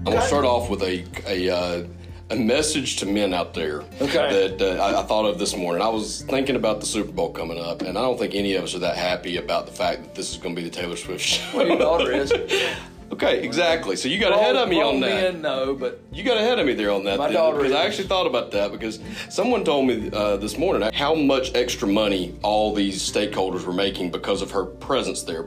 I'm going to start off with a message to men out there that I thought of this morning. I was thinking about the Super Bowl coming up, and I don't think any of us are that happy about the fact that this is going to be the Taylor Swift show. Well, your daughter is. Okay, exactly. So you got ahead of me on that. No, but you got ahead of me there on that. My daughter because is. I actually thought about that because someone told me this morning how much extra money all these stakeholders were making because of her presence there.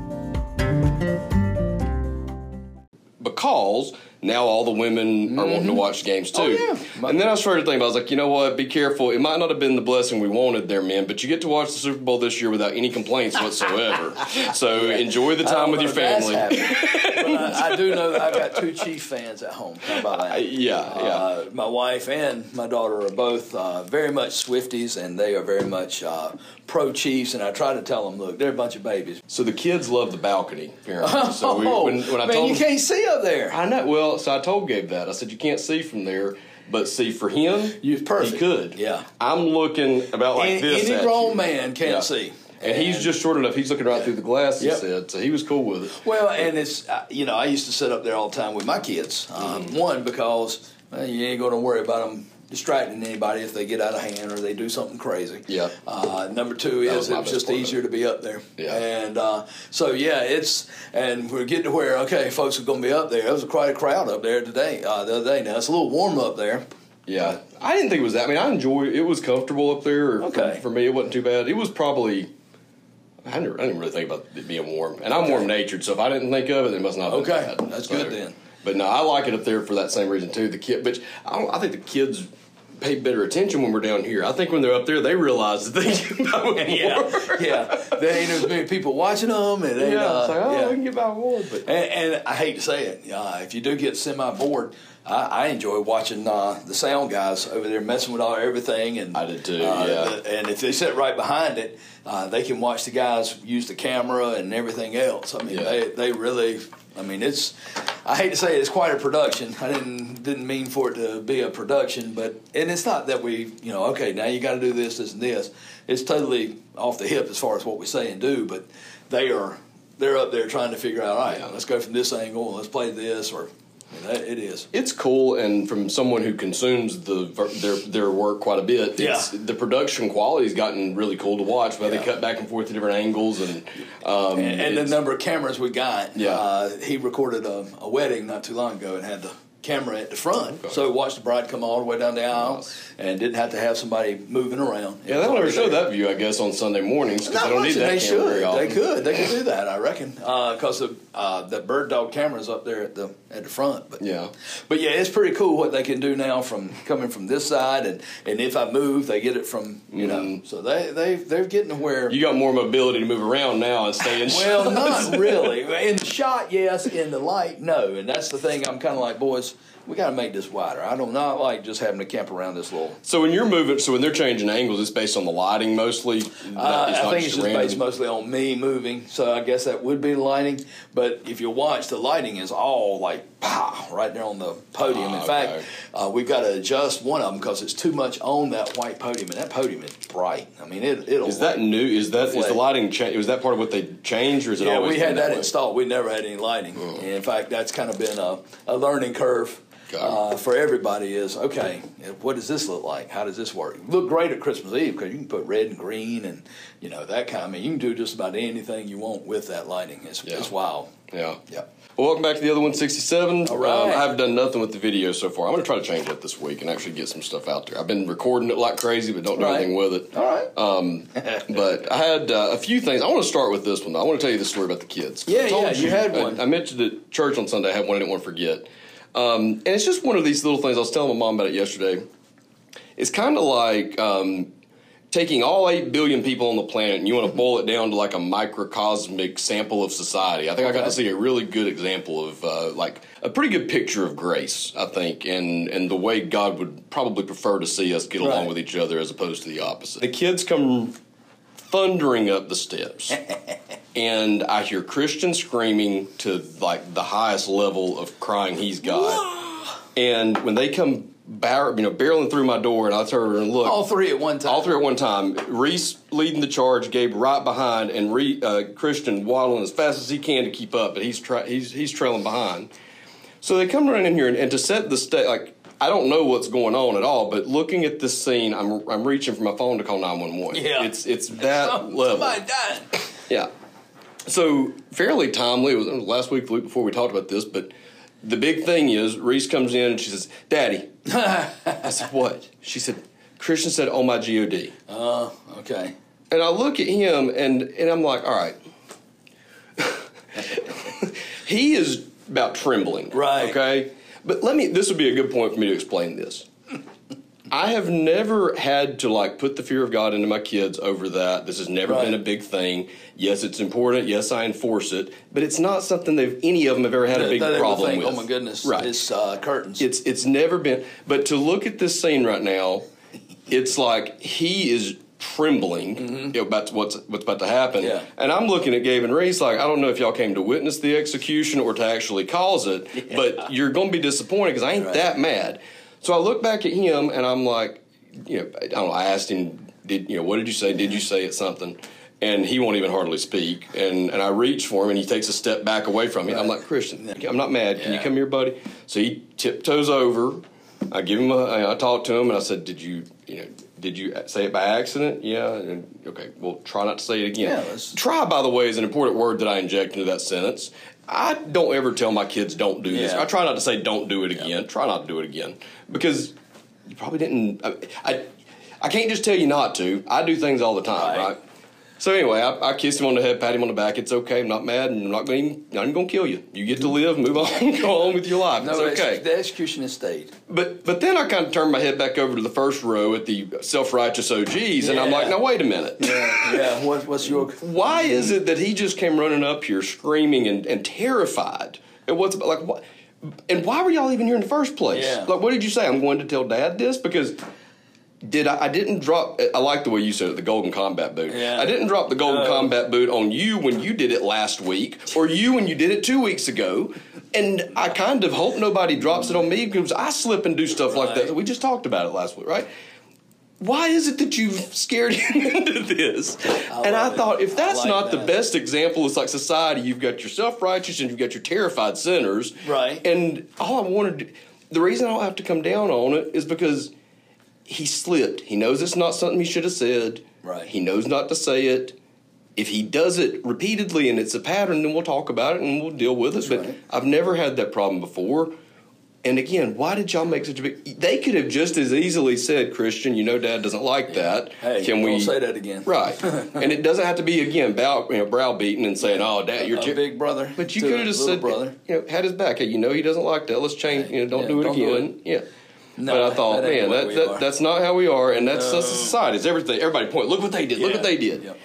Because now all the women are wanting to watch games too. Oh, yeah. And then I started thinking, I was like, you know what, be careful. It might not have been the blessing we wanted there, men, but you get to watch the Super Bowl this year without any complaints whatsoever. So enjoy the time with your family. But I do know that I've got two Chiefs fans at home. How about that? Yeah. My wife and my daughter are both very much Swifties, and they are very much pro-Chiefs, and I try to tell them, look, they're a bunch of babies. So the kids love the balcony, apparently. So when I man, told you can't see up there. I know. Well, so I told Gabe that. I said, you can't see from there. But see, for him, Perfect. he could. Yeah. I'm looking about like this. Any grown man can't see. And he's just short enough. He's looking right through the glass, he said. So he was cool with it. Well, and it's, I used to sit up there all the time with my kids. One, because you ain't going to worry about them distracting anybody if they get out of hand or they do something crazy. Yeah. Number two is it's just easier to be up there. Yeah. And and we're getting to where, okay, folks are going to be up there. There was quite a crowd up there today, the other day. Now, it's a little warm up there. Yeah. I didn't think it was that. I mean, I enjoyed it. It was comfortable up there. Okay. For me, it wasn't too bad. It was probably... I didn't really think about it being warm. And I'm warm-natured, so if I didn't think of it, it must not have been bad. That's good then. But no, I like it up there for that same reason, too. But I think the kids pay better attention when we're down here. I think when they're up there, they realize that they do know more. Yeah. There ain't as many people watching them. And it's like, we can get by one. But. And I hate to say it, if you do get semi-bored, I enjoy watching the sound guys over there messing with everything. And I did too, and if they sit right behind it, they can watch the guys use the camera and everything else. I mean, they really... I mean, I hate to say it, it's quite a production. I didn't mean for it to be a production, and it's not that we, okay, now you got to do this, this, and this. It's totally off the hip as far as what we say and do, but they're up there trying to figure out, all right, let's go from this angle, let's play this, or it is. It's cool, and from someone who consumes their work quite a bit, the production quality's gotten really cool to watch. But they cut back and forth to different angles, and the number of cameras we got. He recorded a wedding not too long ago and had the camera at the front, so watched the bride come all the way down the aisle and didn't have to have somebody moving around. Yeah, they'll never show that view, I guess, on Sunday mornings because they don't need that camera very often. They could do that, I reckon, because the bird dog camera's up there at the front. But yeah, it's pretty cool what they can do now from coming from this side, and if I move, they get it from So they're getting to where you got more mobility to move around now and stay in. Well, not really. In the shot, yes. In the light, no. And that's the thing. I'm kind of like, boys, we got to make this wider. I do not like just having to camp around this little. So when you're moving, when they're changing angles, it's based on the lighting mostly? I think it's just based mostly on me moving. So I guess that would be the lighting. But if you watch, the lighting is all like, pow, right there on the podium. In fact, we've got to adjust one of them because it's too much on that white podium. And that podium is bright. I mean, it'll. Is that new? Is the lighting change? Was that part of what they changed, or is it always? Yeah, we had that installed. We never had any lighting. And in fact, that's kind of been a learning curve. For everybody is, okay, what does this look like? How does this work? Look great at Christmas Eve because you can put red and green and, that kind of, you can do just about anything you want with that lighting. It's wild. Yeah. Well, welcome back to the other 167. All right. I haven't done nothing with the video so far. I'm going to try to change that this week and actually get some stuff out there. I've been recording it like crazy, but don't do anything with it. All right. But I had a few things. I want to start with this one, though. I want to tell you the story about the kids. Yeah, you had one. I mentioned at church on Sunday. I had one I didn't want to forget. And it's just one of these little things. I was telling my mom about it yesterday. It's kind of like taking all 8 billion people on the planet and you want to boil it down to like a microcosmic sample of society. I think I got to see a really good example of like a pretty good picture of grace, I think, and the way God would probably prefer to see us get along with each other as opposed to the opposite. The kids come thundering up the steps. And I hear Christian screaming to like the highest level of crying he's got. And when they come barreling through my door, and I turn and look. All three at one time. Reese leading the charge, Gabe right behind, and Christian waddling as fast as he can to keep up, but he's trailing behind. So they come running in here, and to set the stage, like, I don't know what's going on at all, but looking at this scene, I'm reaching for my phone to call 911. Yeah. It's that level. Somebody died. Yeah. So fairly timely. It was last week, the week before we talked about this, but the big thing is Reese comes in and she says, "Daddy." I said, "What?" She said, "Christian said, oh, my God." Okay. And I look at him and I'm like, all right. He is about trembling. Right. Okay? But this would be a good point for me to explain this. I have never had to, like, put the fear of God into my kids over that. This has never been a big thing. Yes, it's important. Yes, I enforce it. But it's not something any of them have ever had a big problem with. Oh, my goodness. Right. It's curtains. It's never been. But to look at this scene right now, it's like he is trembling about what's about to happen. Yeah. And I'm looking at Gabe and Reese like, I don't know if y'all came to witness the execution or to actually cause it, but you're going to be disappointed because I ain't that mad. So I look back at him and I'm like, I don't know, I asked him, what did you say? Did you say it something? And he won't even hardly speak. And I reach for him and he takes a step back away from me. I'm like, Christian, I'm not mad. Can you come here, buddy? So he tiptoes over. I give him I talked to him and I said, did you say it by accident? Yeah. And, okay, well, try not to say it again. Yeah, try, by the way, is an important word that I inject into that sentence. I don't ever tell my kids don't do this. I try not to say don't do it again. Try not to do it again. Because you probably didn't. I can't just tell you not to. I do things all the time, right? So anyway, I kissed him on the head, pat him on the back. It's okay. I'm not mad, and I'm not even going to kill you. You get to live, move on, go on with your life. No, it's okay. The execution has stayed. But then I kind of turned my head back over to the first row at the self-righteous OGs, and I'm like, now wait a minute. Yeah. What's your? Why is it that he just came running up here screaming and terrified? And what? And why were y'all even here in the first place? Yeah. Like, what did you say? I'm going to tell Dad this because. I didn't drop. I like the way you said it, the golden combat boot. Yeah. I didn't drop the golden combat boot on you when you did it last week, or you when you did it 2 weeks ago. And I kind of hope nobody drops it on me because I slip and do stuff like that. We just talked about it last week, right? Why is it that you've scared him into this? I thought, if that's not the best example, it's like society. You've got your self-righteous and you've got your terrified sinners. Right. And all I wanted, the reason I don't have to come down on it is because he slipped. He knows it's not something he should have said. Right. He knows not to say it. If he does it repeatedly and it's a pattern, then we'll talk about it and we'll deal with it. But I've never had that problem before. And again, why did y'all make such a big... They could have just as easily said, Christian, Dad doesn't like that. Hey, don't say that again. Right. And it doesn't have to be, again, browbeating and saying, oh, Dad, you're... a big brother. But you could have just said, brother. Had his back. Hey, he doesn't like that. Let's change, don't do it again. Yeah. No, but I thought, man, that's not how we are, and that's society. It's everything. Everybody point. Look what they did. Look what they did. Yep.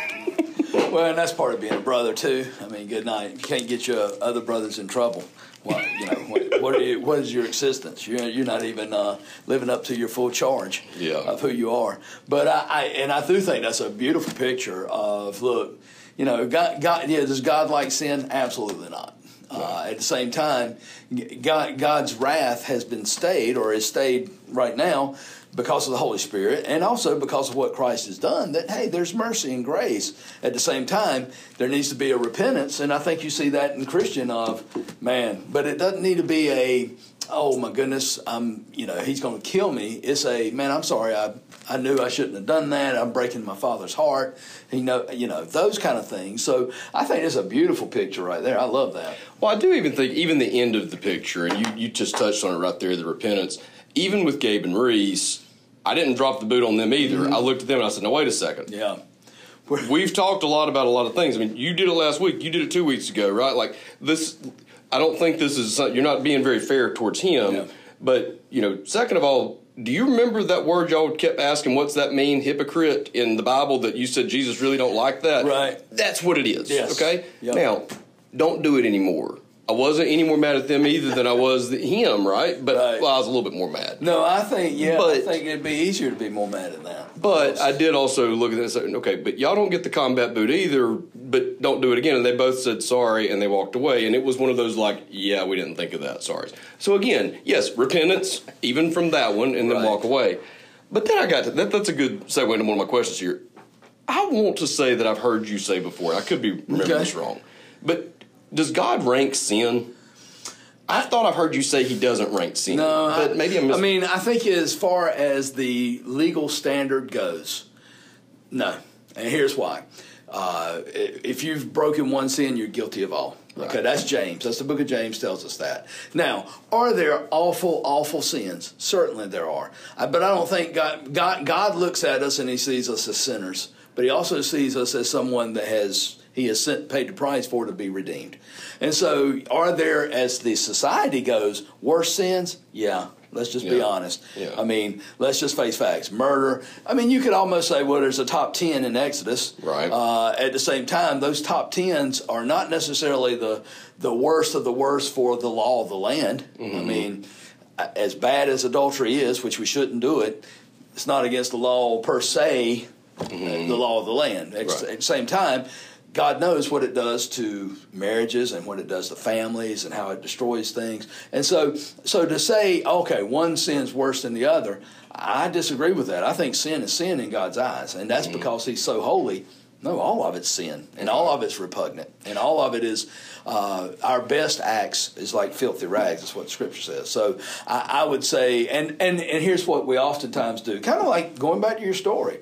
Well, and that's part of being a brother too. I mean, good night. You can't get your other brothers in trouble. Well, what is your existence? You're not even living up to your full charge of who you are. But I do think that's a beautiful picture of look. God. Does God like sin? Absolutely not. At the same time, God's wrath has been stayed, or is stayed right now, because of the Holy Spirit, and also because of what Christ has done. That hey, there's mercy and grace. At the same time, there needs to be a repentance, and I think you see that in Christian but it doesn't need to be a oh my goodness, he's going to kill me. It's a man, I'm sorry, I knew I shouldn't have done that. I'm breaking my father's heart. Those kind of things. So I think it's a beautiful picture right there. I love that. Well, I do even think even the end of the picture, and you just touched on it right there, the repentance. Even with Gabe and Reese, I didn't drop the boot on them either. Mm-hmm. I looked at them and I said, "No, wait a second. Yeah, we've talked a lot about a lot of things. I mean, you did it last week. You did it 2 weeks ago, right? Like this." I don't think this is you're not being very fair towards him. Yeah. But, second of all, do you remember that word y'all kept asking, what's that mean, hypocrite, in the Bible that you said Jesus really don't like that? Right. That's what it is, yes. Okay? Yep. Now, don't do it anymore. I wasn't any more mad at them either than I was him, right? But I was a little bit more mad. No, I think it'd be easier to be more mad at that. But I did also look at this and say, okay, but y'all don't get the combat boot either, but don't do it again. And they both said sorry, and they walked away. And it was one of those like, yeah, we didn't think of that, sorry. So again, yes, repentance, even from that one, and then walk away. But then I got to, that's a good segue into one of my questions here. I want to say that I've heard you say before, I could be remembering this wrong, but does God rank sin? I thought I've heard you say he doesn't rank sin. No, but maybe I'm. I mean, I think as far as the legal standard goes, no. And here's why: if you've broken one sin, you're guilty of all. Okay, that's James. That's the book of James tells us that. Now, are there awful, awful sins? Certainly there are. But I don't think God looks at us and he sees us as sinners. But he also sees us as someone that he has paid the price for to be redeemed. And so are there, as the society goes, worse sins? Yeah. Let's just be honest. Yeah. I mean, let's just face facts. Murder. I mean, you could almost say, well, there's a top 10 in Exodus. Right. At the same time, those top 10s are not necessarily the worst of the worst for the law of the land. Mm-hmm. I mean, as bad as adultery is, which we shouldn't do it, it's not against the law per se, the law of the land. At the same time, God knows what it does to marriages and what it does to families and how it destroys things. And so to say, okay, one sin's worse than the other, I disagree with that. I think sin is sin in God's eyes, and that's because he's so holy. No, all of it's sin, and all of it's repugnant, and all of it is our best acts is like filthy rags. That's what Scripture says. So I would say, and here's what we oftentimes do, kind of like going back to your story.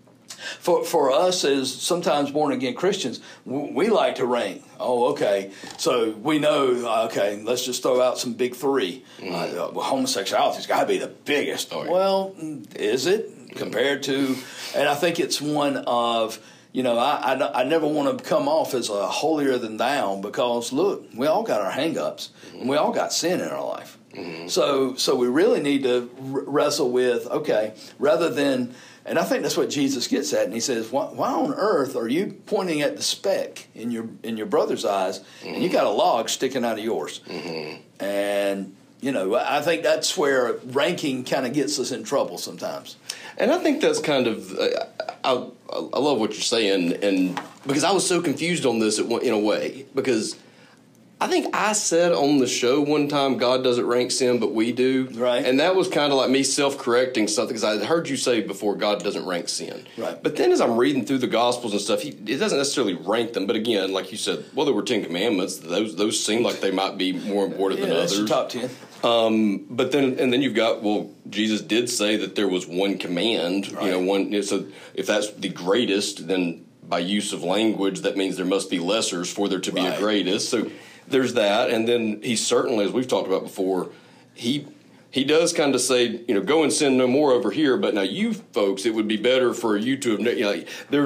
For us as sometimes born-again Christians, we like to rank. Oh, okay. So we know, okay, let's just throw out some big three. Homosexuality's got to be the biggest. Oh, yeah. Well, is it compared to, and I think it's one of, I never want to come off as a holier than thou because, look, we all got our hang-ups, and we all got sin in our life. Mm-hmm. So we really need to wrestle with, okay, rather than... And I think that's what Jesus gets at, and he says, "Why on earth are you pointing at the speck in your brother's eyes, and you got a log sticking out of yours?" Mm-hmm. And I think that's where ranking kind of gets us in trouble sometimes. And I think that's kind of I love what you're saying, and because I was so confused on this in a way, because I think I said on the show one time, God doesn't rank sin, but we do. Right. And that was kind of like me self-correcting something, because I had heard you say before, God doesn't rank sin. Right. But then as I'm reading through the Gospels and stuff, it doesn't necessarily rank them. But again, like you said, well, there were 10 commandments. Those seem like they might be more important than others. That's the top 10. But then you've got, well, Jesus did say that there was one command. Right. So if that's the greatest, then by use of language, that means there must be lessers for there to be a greatest. So there's that, and then he certainly, as we've talked about before, he does kind of say, go and sin no more over here. But now you folks, it would be better for you to have.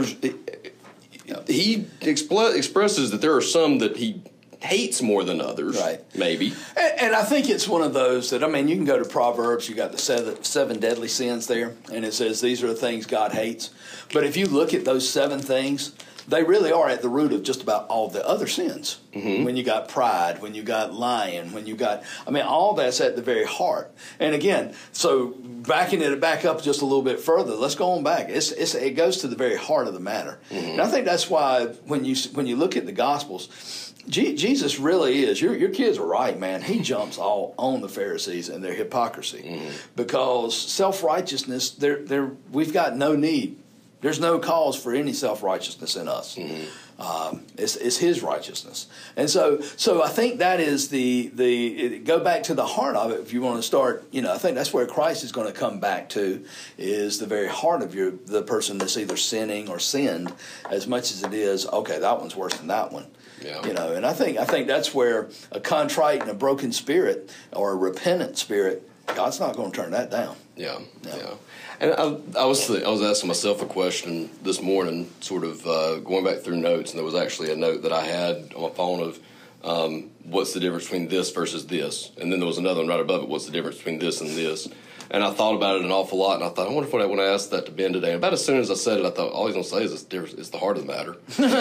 He expresses that there are some that he hates more than others, right? Maybe, and I think it's one of those that you can go to Proverbs. You got the seven deadly sins there, and it says these are the things God hates. But if you look at those 7 things, they really are at the root of just about all the other sins. Mm-hmm. When you got pride, when you got lying, when you got, all that's at the very heart. And again, so backing it back up just a little bit further, let's go on back. It goes to the very heart of the matter. Mm-hmm. And I think that's why when you look at the Gospels, Jesus really is. Your kids are right, man. He jumps all on the Pharisees and their hypocrisy, because self-righteousness, we've got no need. There's no cause for any self-righteousness in us. Mm-hmm. It's His righteousness, and so I think that is go back to the heart of it. If you want to start, I think that's where Christ is going to come back to, is the very heart of the person that's either sinning or sinned, as much as it is, okay, that one's worse than that one. Yeah. And I think that's where a contrite and a broken spirit, or a repentant spirit, God's not going to turn that down. Yeah. And I was asking myself a question this morning, sort of going back through notes, and there was actually a note that I had on my phone of what's the difference between this versus this, and then there was another one right above it, what's the difference between this and this. And I thought about it an awful lot, and I thought, I wonder if I want to ask that to Ben today. And about as soon as I said it, I thought, all he's going to say is it's the heart of the matter.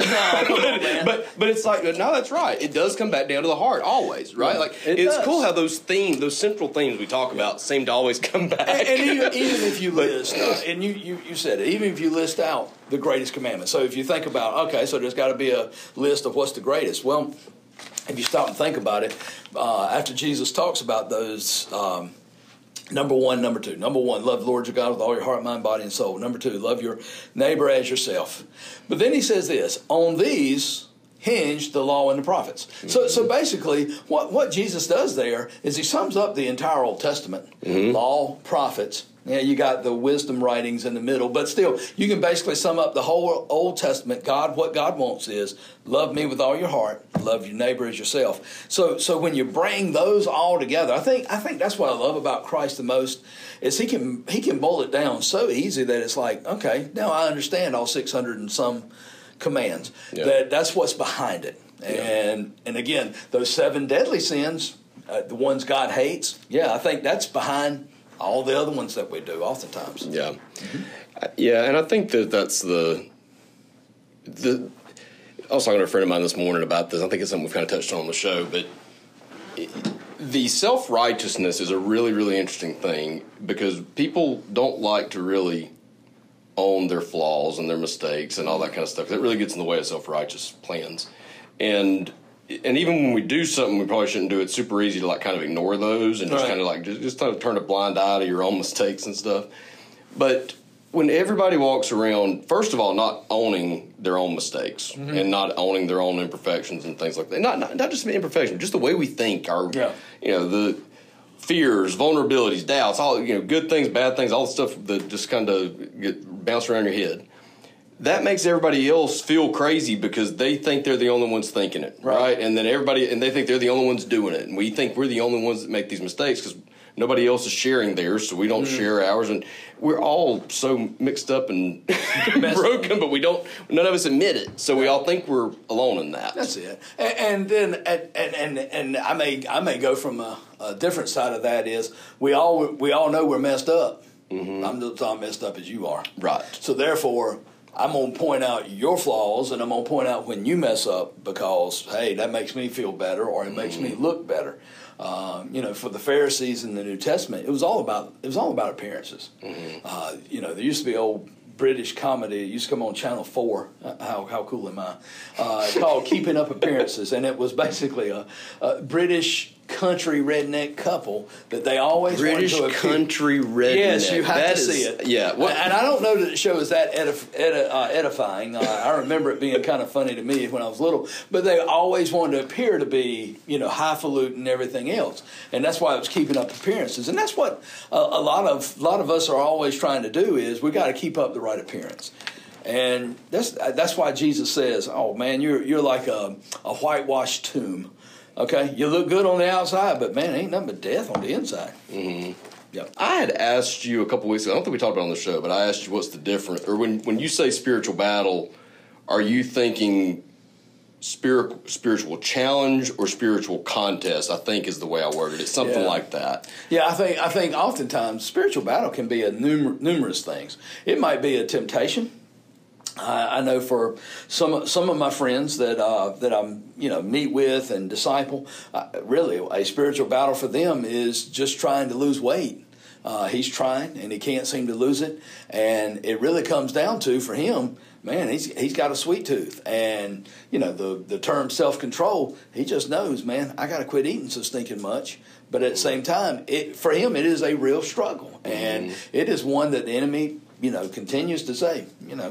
But it's like, no, that's right. It does come back down to the heart, always, right? Like it's cool how those central themes we talk about seem to always come back. And even if you list, and you said it, even if you list out the greatest commandment. So if you think about, okay, so there's got to be a list of what's the greatest. Well, if you stop and think about it, after Jesus talks about those. Number 1, number 2. Number 1, love the Lord your God with all your heart, mind, body, and soul. Number 2, love your neighbor as yourself. But then he says this, on these hinged the law and the prophets. So basically, what Jesus does there is he sums up the entire Old Testament, law, prophets. Yeah, you got the wisdom writings in the middle, but still, you can basically sum up the whole Old Testament. What God wants is love me with all your heart, love your neighbor as yourself. So when you bring those all together, I think that's what I love about Christ the most is he can boil it down so easy that it's like, okay, now I understand all 600 and some commands. Yeah. That's what's behind it. Yeah. And again, those 7 deadly sins, the ones God hates. Yeah, I think that's behind all the other ones that we do oftentimes. Yeah. Yeah, and I think that's the I was talking to a friend of mine this morning about this. I think it's something we've kind of touched on the show, but the self-righteousness is a really, really interesting thing because people don't like to really own their flaws and their mistakes and all that kind of stuff. That really gets in the way of self-righteous plans. And even when we do something we probably shouldn't do, it's super easy to like kind of ignore those and just kind of like just kind of turn a blind eye to your own mistakes and stuff. But when everybody walks around, first of all, not owning their own mistakes and not owning their own imperfections and things like that, not just imperfections, just the way we think, the fears, vulnerabilities, doubts, all good things, bad things, all the stuff that just kind of get bounced around your head. That makes everybody else feel crazy because they think they're the only ones thinking it, right? And then they think they're the only ones doing it, and we think we're the only ones that make these mistakes because nobody else is sharing theirs, so we don't share ours, and we're all so mixed up and broken, but none of us admit it, so we all think we're alone in that. That's it. And then I may go from a different side of that is we all know we're messed up. I'm just as messed up as you are. Right. So therefore, I'm going to point out your flaws, and I'm going to point out when you mess up because, hey, that makes me feel better or it makes me look better. For the Pharisees in the New Testament, it was all about appearances. There used to be old British comedy. It used to come on Channel 4. How cool am I? Called Keeping Up Appearances, and it was basically a British country redneck couple that they always British wanted to country redneck. Yes, you have to see it. Yeah, and I don't know that the show is that edifying. I remember it being kind of funny to me when I was little, but they always wanted to appear to be, highfalutin and everything else, and that's why it was keeping up appearances. And that's what a lot of us are always trying to do is we got to keep up the right appearance. And that's why Jesus says, "Oh man, you're like a whitewashed tomb." Okay, you look good on the outside, but man, ain't nothing but death on the inside. Yeah, I had asked you a couple weeks ago. I don't think we talked about it on the show, but I asked you what's the difference. Or when you say spiritual battle, are you thinking spiritual challenge or spiritual contest? I think is the way I worded it. Something like that. Yeah, I think oftentimes spiritual battle can be a numerous things. It might be a temptation. I know for some of my friends that I meet with and disciple, really a spiritual battle for them is just trying to lose weight. He's trying and he can't seem to lose it, and it really comes down to for him, man, he's got a sweet tooth, and the term self-control. He just knows, man, I got to quit eating so stinking much. But at the same time, for him, it is a real struggle, and it is one that the enemy continues to say,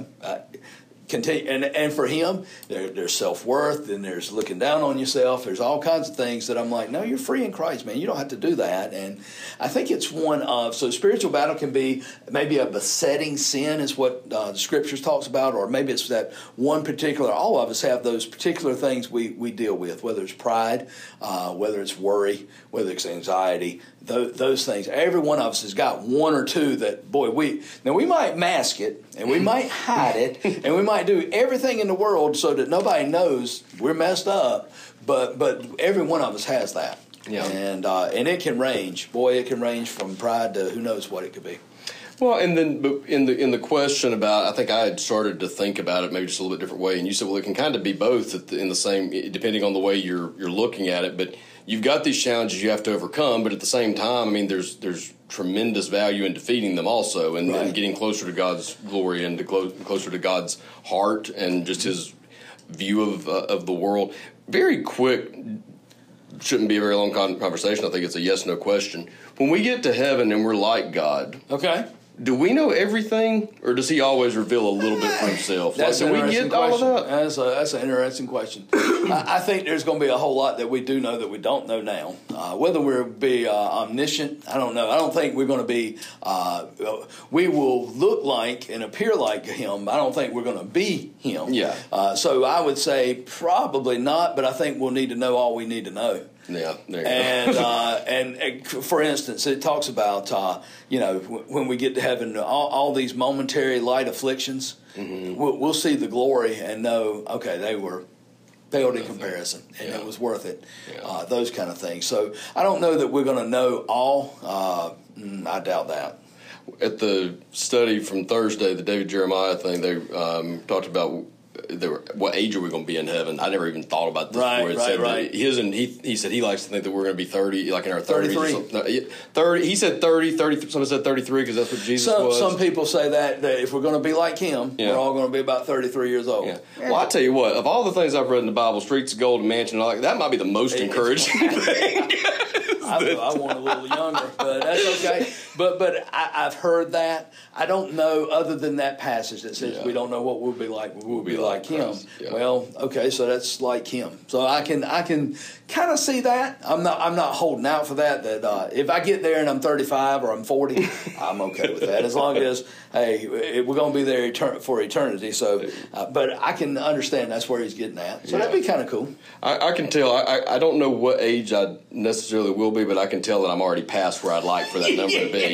continue, and for him, there's self-worth, and there's looking down on yourself. There's all kinds of things that I'm like, no, you're free in Christ, man. You don't have to do that. And I think it's so spiritual battle can be maybe a besetting sin is what the Scriptures talks about, or maybe it's that one particular, all of us have those particular things we deal with, whether it's pride, whether it's worry, whether it's anxiety, those things. Every one of us has got one or two that, boy, we might mask it, and we might hide it, and we might do everything in the world so that nobody knows we're messed up, but every one of us has that. Yeah. And it can range. Boy, it can range from pride to who knows what it could be. Well, and then in the question about, I think I had started to think about it maybe just a little bit different way, and you said, well, it can kind of be both in the same, depending on the way you're looking at it, but you've got these challenges you have to overcome, but at the same time, I mean, there's tremendous value in defeating them also, and getting closer to God's glory and closer to God's heart and just His view of the world. Very quick, shouldn't be a very long conversation. I think it's a yes/no question. When we get to heaven and we're like God, okay, do we know everything, or does he always reveal a little bit for himself? That's like, do we get all of that? That's an interesting question. I think there's going to be a whole lot that we do know that we don't know now. Whether we'll be omniscient, I don't know. I don't think we're going to be. We will look like and appear like him. I don't think we're going to be him. Yeah. So I would say probably not, but I think we'll need to know all we need to know. Yeah, there you go. And for instance, it talks about when we get to heaven, all these momentary light afflictions, we'll see the glory and know, okay, they were paled in comparison, and it was worth it. Yeah. Those kind of things. So I don't know that we're going to know all. I doubt that. At the study from Thursday, the David Jeremiah thing, they talked about what age are we going to be in heaven? I never even thought about this before. Right. He said he likes to think that we're going to be 30, like in our 30s. 33. 30. He said 30. Someone said 33 because that's what Jesus was. Some people say that if we're going to be like him, we're all going to be about 33 years old. Yeah. Well, I tell you what, of all the things I've read in the Bible, Streets of Gold and Mansion, and all that might be the most encouraging thing. I want a little younger, but that's okay. But I've heard that. I don't know, other than that passage that says we don't know what we'll be like. We'll be like him. Yeah. Well, okay, so that's like him. So I can kind of see that. I'm not holding out for that. That if I get there and I'm 35 or I'm 40, I'm okay with that. As long as we're going to be there for eternity. So, but I can understand that's where he's getting at. So that'd be kind of cool. I can tell. I don't know what age I necessarily will be, but I can tell that I'm already past where I'd like for that number to be.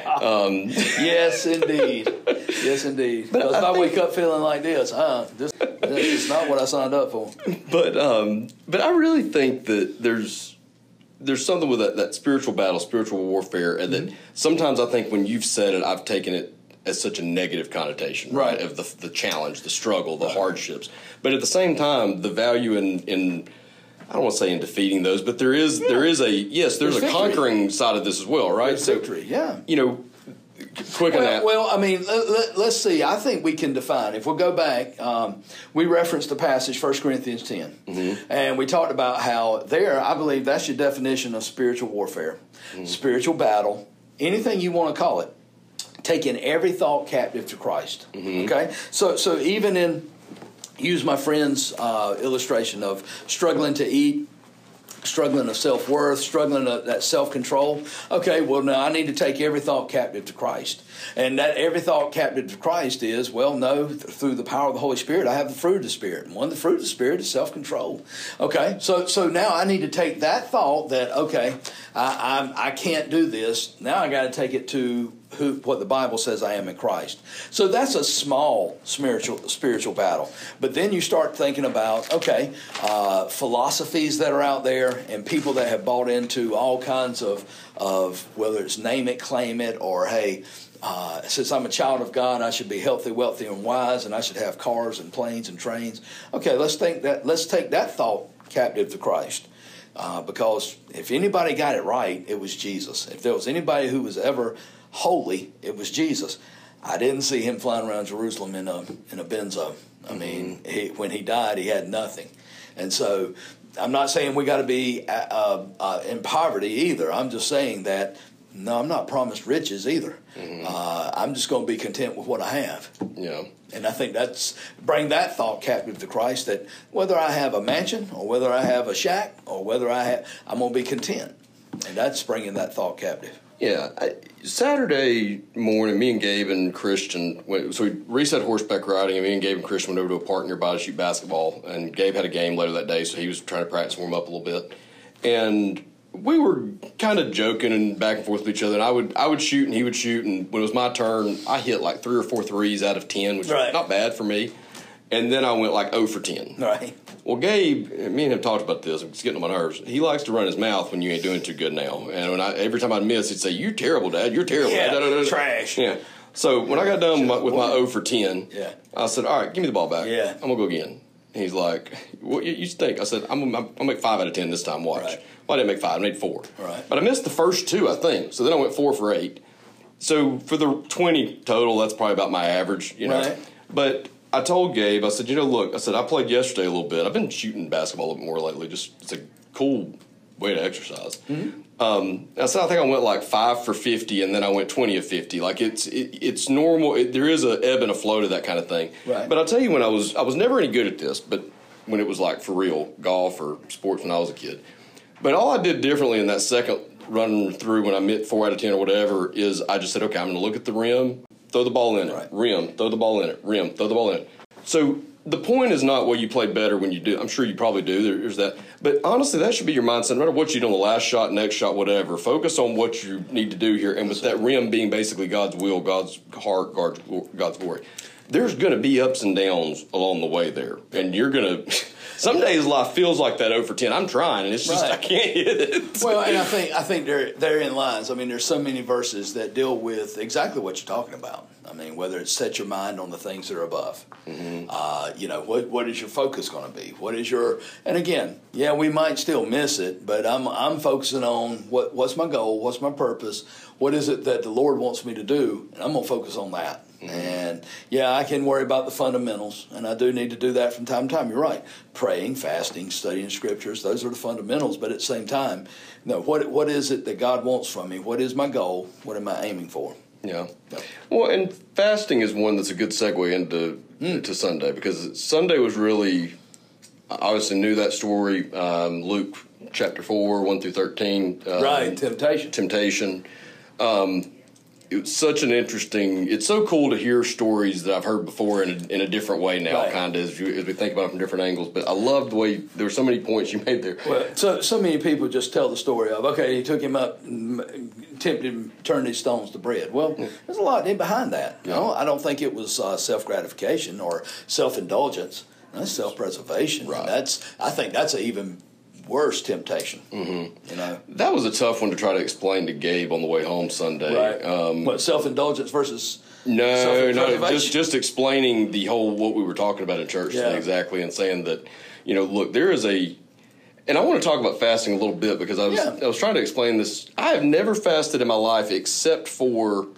Yes, indeed. Yes, indeed. Because if I wake up feeling like this is not what I signed up for. But I really think that there's something with that spiritual battle, spiritual warfare, and that sometimes I think when you've said it, I've taken it as such a negative connotation, right? Of the challenge, the struggle, the hardships. But at the same time, the value in I don't want to say in defeating those, but there's a conquering side of this as well, right? There's victory, yeah. Quick on that. Well, I mean, let's see. I think we can define. If we'll go back, we referenced the passage, 1 Corinthians 10. And we talked about how there, I believe that's your definition of spiritual warfare, spiritual battle, anything you want to call it, taking every thought captive to Christ. Okay? So even in, use my friend's illustration of struggling to eat, struggling of self-worth, struggling of that self-control. Okay, well, now I need to take every thought captive to Christ. And that every thought captive to Christ is, through the power of the Holy Spirit, I have the fruit of the Spirit. And one of the fruit of the Spirit is self-control. Okay, so now I need to take that thought that, I can't do this. Now I got to take it to what the Bible says I am in Christ. So that's a small spiritual battle. But then you start thinking about, philosophies that are out there and people that have bought into all kinds of whether it's name it, claim it, or since I'm a child of God, I should be healthy, wealthy, and wise, and I should have cars and planes and trains. Okay, let's take that thought captive to Christ. Because if anybody got it right, it was Jesus. If there was anybody who was ever holy, it was Jesus. I didn't see him flying around Jerusalem in a benzo. I mean, when he died, he had nothing. And so I'm not saying we got to be in poverty either. I'm just saying that, no, I'm not promised riches either. I'm just going to be content with what I have. Yeah. And I think bring that thought captive to Christ, that whether I have a mansion or whether I have a shack or whether I'm going to be content. And that's bringing that thought captive. Yeah. Saturday morning, me and Gabe and Christian, so we reset horseback riding, and me and Gabe and Christian went over to a park nearby to shoot basketball. And Gabe had a game later that day, so he was trying to practice warm up a little bit. And we were kind of joking and back and forth with each other. And I would shoot and he would shoot. And when it was my turn, I hit like 3 or 4 threes out of 10, which is not bad for me. And then I went like 0 for 10. Right. Well, Gabe, me and him talked about this. It's getting on my nerves. He likes to run his mouth when you ain't doing too good now. And every time I'd miss, he'd say, "You're terrible, Dad. You're terrible." Yeah, trash. Yeah. So when I got done with my 0 for 10, I said, "All right, give me the ball back. Yeah. I'm going to go again." And he's like, "What you stink?" I said, I'm going to make 5 out of 10 this time. Watch. Right. Well, I didn't make 5. I made 4. Right. But I missed the first 2, I think. So then I went 4 for 8. So for the 20 total, that's probably about my average, Right. But I told Gabe, I said, look, I played yesterday a little bit. I've been shooting basketball a little bit more lately. Just it's a cool way to exercise. So I think I went like 5 for 50, and then I went 20 of 50. Like it's normal. There is a ebb and a flow to that kind of thing. Right. But I'll tell you, when I was never any good at this, but when it was like for real golf or sports when I was a kid. But all I did differently in that second run through when I met 4 out of 10 or whatever is I just said, okay, I'm going to look at the rim, throw the ball in it, right. rim, throw the ball in it, rim, throw the ball in it. So the point is not, well, you play better when you do. I'm sure you probably do. There's that. But honestly, that should be your mindset. No matter what you do on the last shot, next shot, whatever, focus on what you need to do here. And with that rim being basically God's will, God's heart, God's glory, there's going to be ups and downs along the way there. And you're going to... Some days life feels like that 0 for 10. I'm trying, and it's just I can't hit it. Well, and I think they're in lines. I mean, there's so many verses that deal with exactly what you're talking about. I mean, whether it's set your mind on the things that are above. What is your focus going to be? What is your... And again, yeah, we might still miss it, but I'm focusing on what's my goal, what's my purpose, what is it that the Lord wants me to do, and I'm going to focus on that. And yeah, I can worry about the fundamentals, and I do need to do that from time to time. You're right. Praying, fasting, studying scriptures, those are the fundamentals. But at the same time, what is it that God wants from me? What is my goal? What am I aiming for? Yeah. Well, and fasting is one that's a good segue into Sunday, because Sunday was really, I obviously knew that story, Luke chapter 4, 1 through 13. Right, temptation. It was such an interesting... It's so cool to hear stories that I've heard before in a different way now, right. kind of, as we think about it from different angles. But I love the way... There were so many points you made there. Well, so many people just tell the story of, okay, he took him up, tempted him, turned these stones to bread. Well, there's a lot behind that. You know? I don't think it was self-gratification or self-indulgence. That's self-preservation. Right. I think that's an even worse temptation. That was a tough one to try to explain to Gabe on the way home Sunday. Right. What, self-indulgence versus no, just explaining the whole what we were talking about in church today exactly, and saying that, look, there is and I want to talk about fasting a little bit, because I was trying to explain this. I have never fasted in my life except for...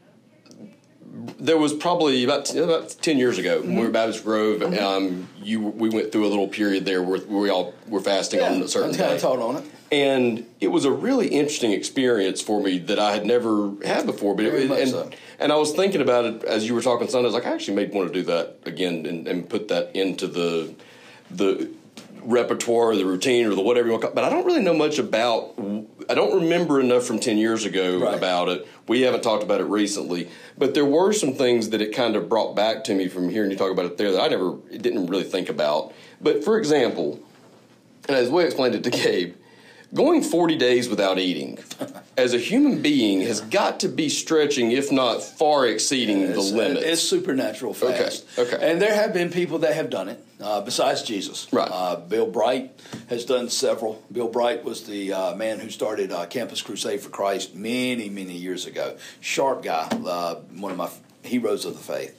There was probably about 10 years ago when we were at Baptist Grove. We went through a little period there where we all were fasting on a certain day. I kind of taught on it. And it was a really interesting experience for me that I had never had before. But and I was thinking about it as you were talking Sunday. I was like, I actually may want to do that again and put that into the repertoire or the routine or the whatever you want to call it. But I don't really know much about... I don't remember enough from 10 years ago about it. We haven't talked about it recently. But there were some things that it kind of brought back to me from hearing you talk about it there that I didn't really think about. But for example, and as we explained it to Gabe, going 40 days without eating as a human being has got to be stretching, if not far exceeding the limit. It's supernatural fast. Okay. And there have been people that have done it besides Jesus. Right. Bill Bright has done several. Bill Bright was the man who started Campus Crusade for Christ many, many years ago. Sharp guy, one of my heroes of the faith.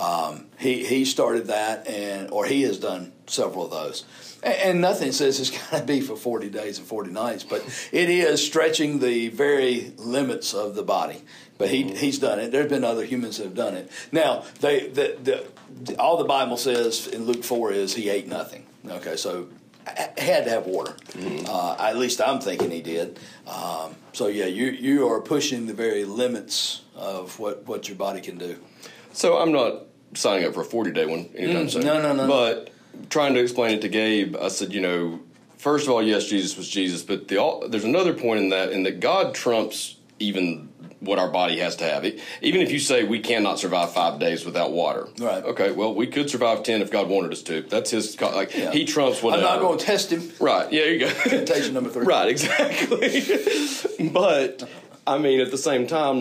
He started that, or he has done several of those. And nothing says it's got to be for 40 days and 40 nights, but it is stretching the very limits of the body. But he's done it. There have been other humans that have done it. Now, all the Bible says in Luke 4 is he ate nothing. Okay, so had to have water. At least I'm thinking he did. So yeah, you are pushing the very limits of what your body can do. So I'm not signing up for a 40-day one anytime soon. No. But trying to explain it to Gabe, I said, first of all, yes, Jesus was Jesus, but there's another point in that God trumps even what our body has to have. Even if you say we cannot survive 5 days without water. Right. Okay, well, we could survive 10 if God wanted us to. That's his, he trumps whatever. I'm not going to test him. Right, yeah, there you go. Temptation number 3. Right, exactly. But, I mean, at the same time,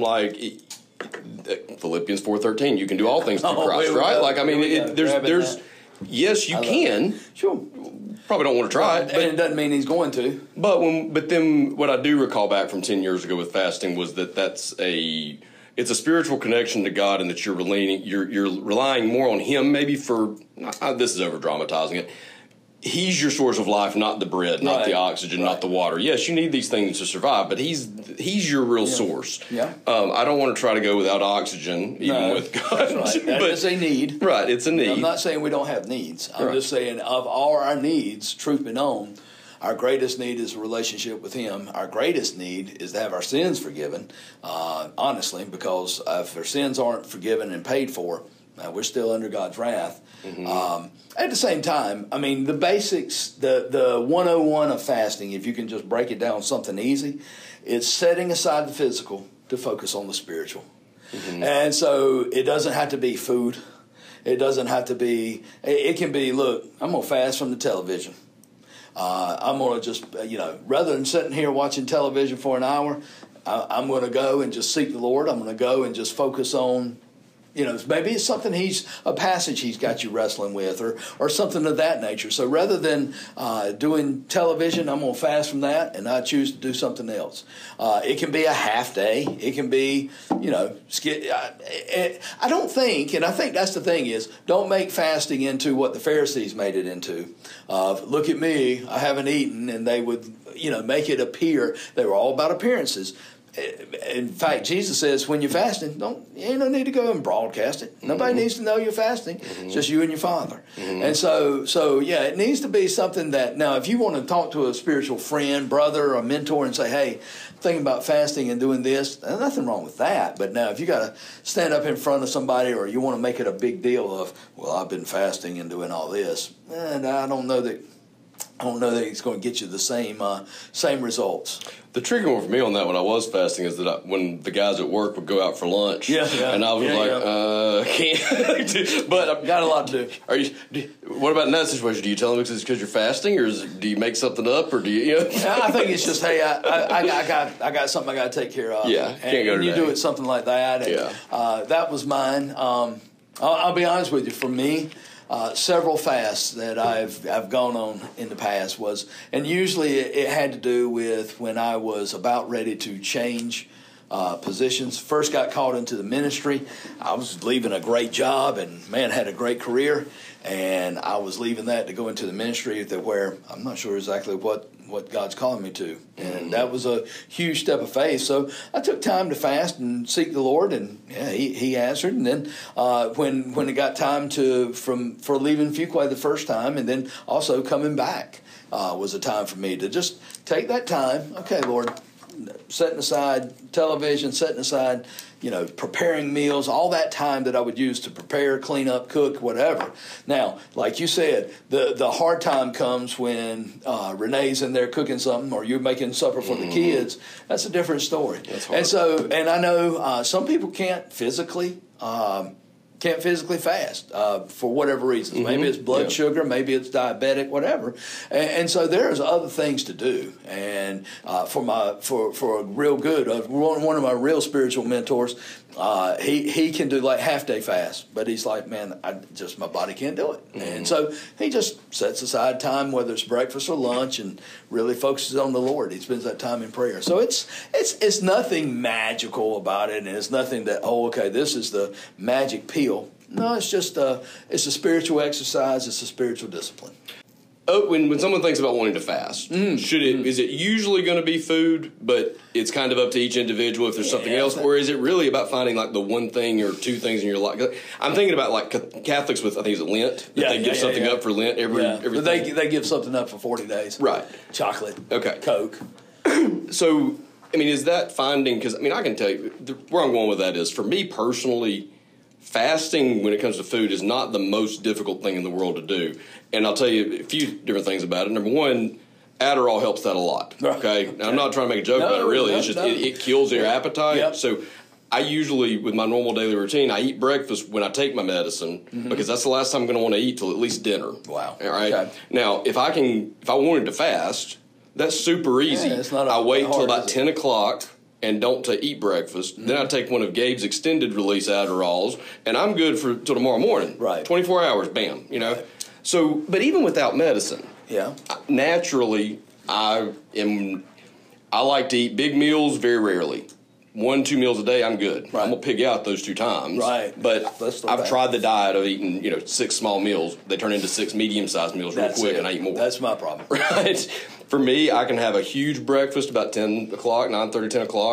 Philippians 4:13, you can do all things through Christ, right? There's yes, you can. Sure. Probably don't want to try it. And it doesn't mean he's going to. But then what I do recall back from 10 years ago with fasting was that it's a spiritual connection to God, and that you're relying more on Him maybe for, this is over dramatizing it. He's your source of life, not the bread, not the oxygen, not the water. Yes, you need these things to survive, but he's your real source. Yeah. I don't want to try to go without oxygen, even with God. That's right. That is a need. Right, it's a need. I'm not saying we don't have needs. I'm just saying of all our needs, truth be known, our greatest need is a relationship with Him. Our greatest need is to have our sins forgiven, honestly, because if our sins aren't forgiven and paid for, we're still under God's wrath. At the same time, I mean, the basics, the 101 of fasting, if you can just break it down something easy, it's setting aside the physical to focus on the spiritual. And so it doesn't have to be food. It doesn't have to be, it can be, look, I'm going to fast from the television. I'm going to just, rather than sitting here watching television for an hour, I'm going to go and just seek the Lord. I'm going to go and just focus on, maybe it's something a passage he's got you wrestling with or something of that nature. So rather than doing television, I'm going to fast from that and I choose to do something else. It can be a half day. It can be, I don't think, and I think that's the thing is, don't make fasting into what the Pharisees made it into. Look at me, I haven't eaten, and they would, make it appear they were all about appearances. In fact, Jesus says, when you're fasting, you ain't no need to go and broadcast it. Nobody needs to know you're fasting. It's just you and your Father. And so it needs to be something that, now, if you want to talk to a spiritual friend, brother, or mentor and say, hey, thinking about fasting and doing this, there's nothing wrong with that. But now, if you got to stand up in front of somebody or you want to make it a big deal of, well, I've been fasting and doing all this, and I don't know that it's going to get you the same results. The trigger one for me on that when I was fasting is that when the guys at work would go out for lunch, and I was I can't. But I've got a lot to do. What about in that situation? Do you tell them it's because you're fasting, or do you make something up, or do you? I think it's just, hey, I got something I got to take care of. Yeah, can't go and you do it something like that. And, that was mine. I'll be honest with you. For me, several fasts that I've gone on in the past and usually it had to do with when I was about ready to change positions. First got called into the ministry. I was leaving a great job and, had a great career. And I was leaving that to go into the ministry where I'm not sure exactly what God's calling me to. And that was a huge step of faith. So I took time to fast and seek the Lord, and He answered. And then when it got time for leaving Fuquay the first time, and then also coming back was a time for me to just take that time. Okay, Lord, setting aside television, setting aside preparing meals, all that time that I would use to prepare, clean up, cook, whatever. Now, like you said, the hard time comes when Renee's in there cooking something or you're making supper for the kids. That's a different story. That's hard. And I know some people can't physically fast for whatever reasons. Maybe it's blood sugar, maybe it's diabetic, whatever. And so there's other things to do. And for a real good, one of my real spiritual mentors, he can do like half-day fast, but he's like, man, my body can't do it. And so he just sets aside time, whether it's breakfast or lunch, and really focuses on the Lord. He spends that time in prayer. So it's nothing magical about it, and it's nothing that, this is the magic pill. No, it's just it's a spiritual exercise. It's a spiritual discipline. When someone thinks about wanting to fast, is it usually going to be food, but it's kind of up to each individual if there's something else, or is it really about finding like the one thing or two things in your life? I'm thinking about like Catholics with, I think, is it Lent? They give something up for Lent every They give something up for 40 days. Right. Chocolate. Okay. Coke. So, is that finding, because, I can tell you, where I'm going with that is, for me personally, fasting when it comes to food is not the most difficult thing in the world to do. And I'll tell you a few different things about it. Number one, Adderall helps that a lot. Okay? Now, I'm not trying to make a joke about it, really. It's just it kills your appetite. Yep. So I usually, with my normal daily routine, I eat breakfast when I take my medicine because that's the last time I'm going to want to eat till at least dinner. Wow. All right? Okay. Now, if I wanted to fast, that's super easy. I wait till about 10 o'clock and don't eat breakfast. Then I take one of Gabe's extended release Adderalls, and I'm good till tomorrow morning. Right. 24 hours, bam. Right. So, but even without medicine, naturally, I like to eat big meals very rarely. 1-2 meals a day, I'm good. Right. I'm gonna pig out those 2 times. Right. But I've tried the diet of eating, 6 small meals. They turn into 6 medium-sized meals real quick, and I eat more. That's my problem. Right. For me, I can have a huge breakfast about 10 o'clock, 9:30, 10 o'clock.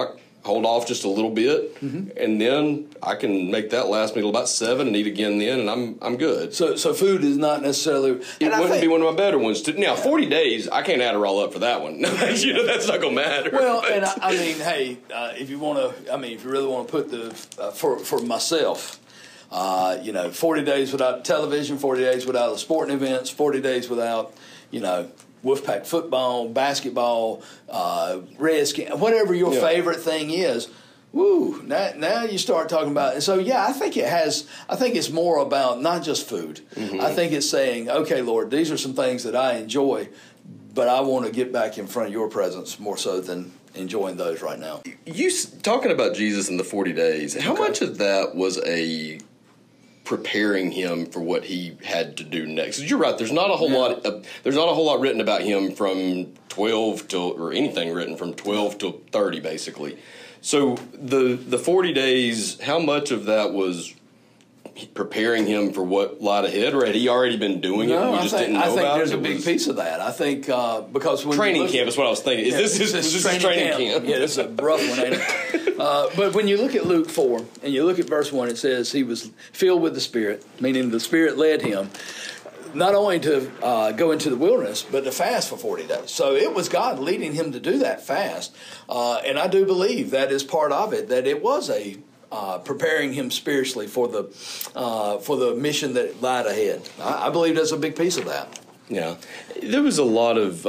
hold off just a little bit, and then I can make that last meal about 7 and eat again then, and I'm good. So food is not necessarily. It wouldn't be one of my better ones. Now, 40 days, I can't Adderall up for that one. That's not going to matter. Well, but. And I mean, hey, if you want to, if you really want to put the for myself. 40 days without television, 40 days without the sporting events, 40 days without, Wolfpack football, basketball, Redskin, whatever your favorite thing is. Woo! Now you start talking about it. So I think it's more about not just food. I think it's saying, okay, Lord, these are some things that I enjoy, but I want to get back in front of your presence more so than enjoying those right now. You talking about Jesus in the 40 days? How much of that was preparing him for what he had to do next? 'Cause you're right. There's not a whole lot. There's not a whole lot written about him from 12 or anything written from 12 to 30, basically. So the 40 days, how much of that was preparing him for what lied ahead, or had he already been doing it? And we just didn't know about it? I think there's a big piece of that. I think because when training camp is what I was thinking. Is this training camp? Yeah, this is a rough one, ain't it? But when you look at Luke 4 and you look at verse 1, it says he was filled with the Spirit, meaning the Spirit led him not only to go into the wilderness, but to fast for 40 days. So it was God leading him to do that fast. And I do believe that is part of it, that it was preparing him spiritually for the mission that lied ahead. I believe that's a big piece of that. Yeah. There was a lot of,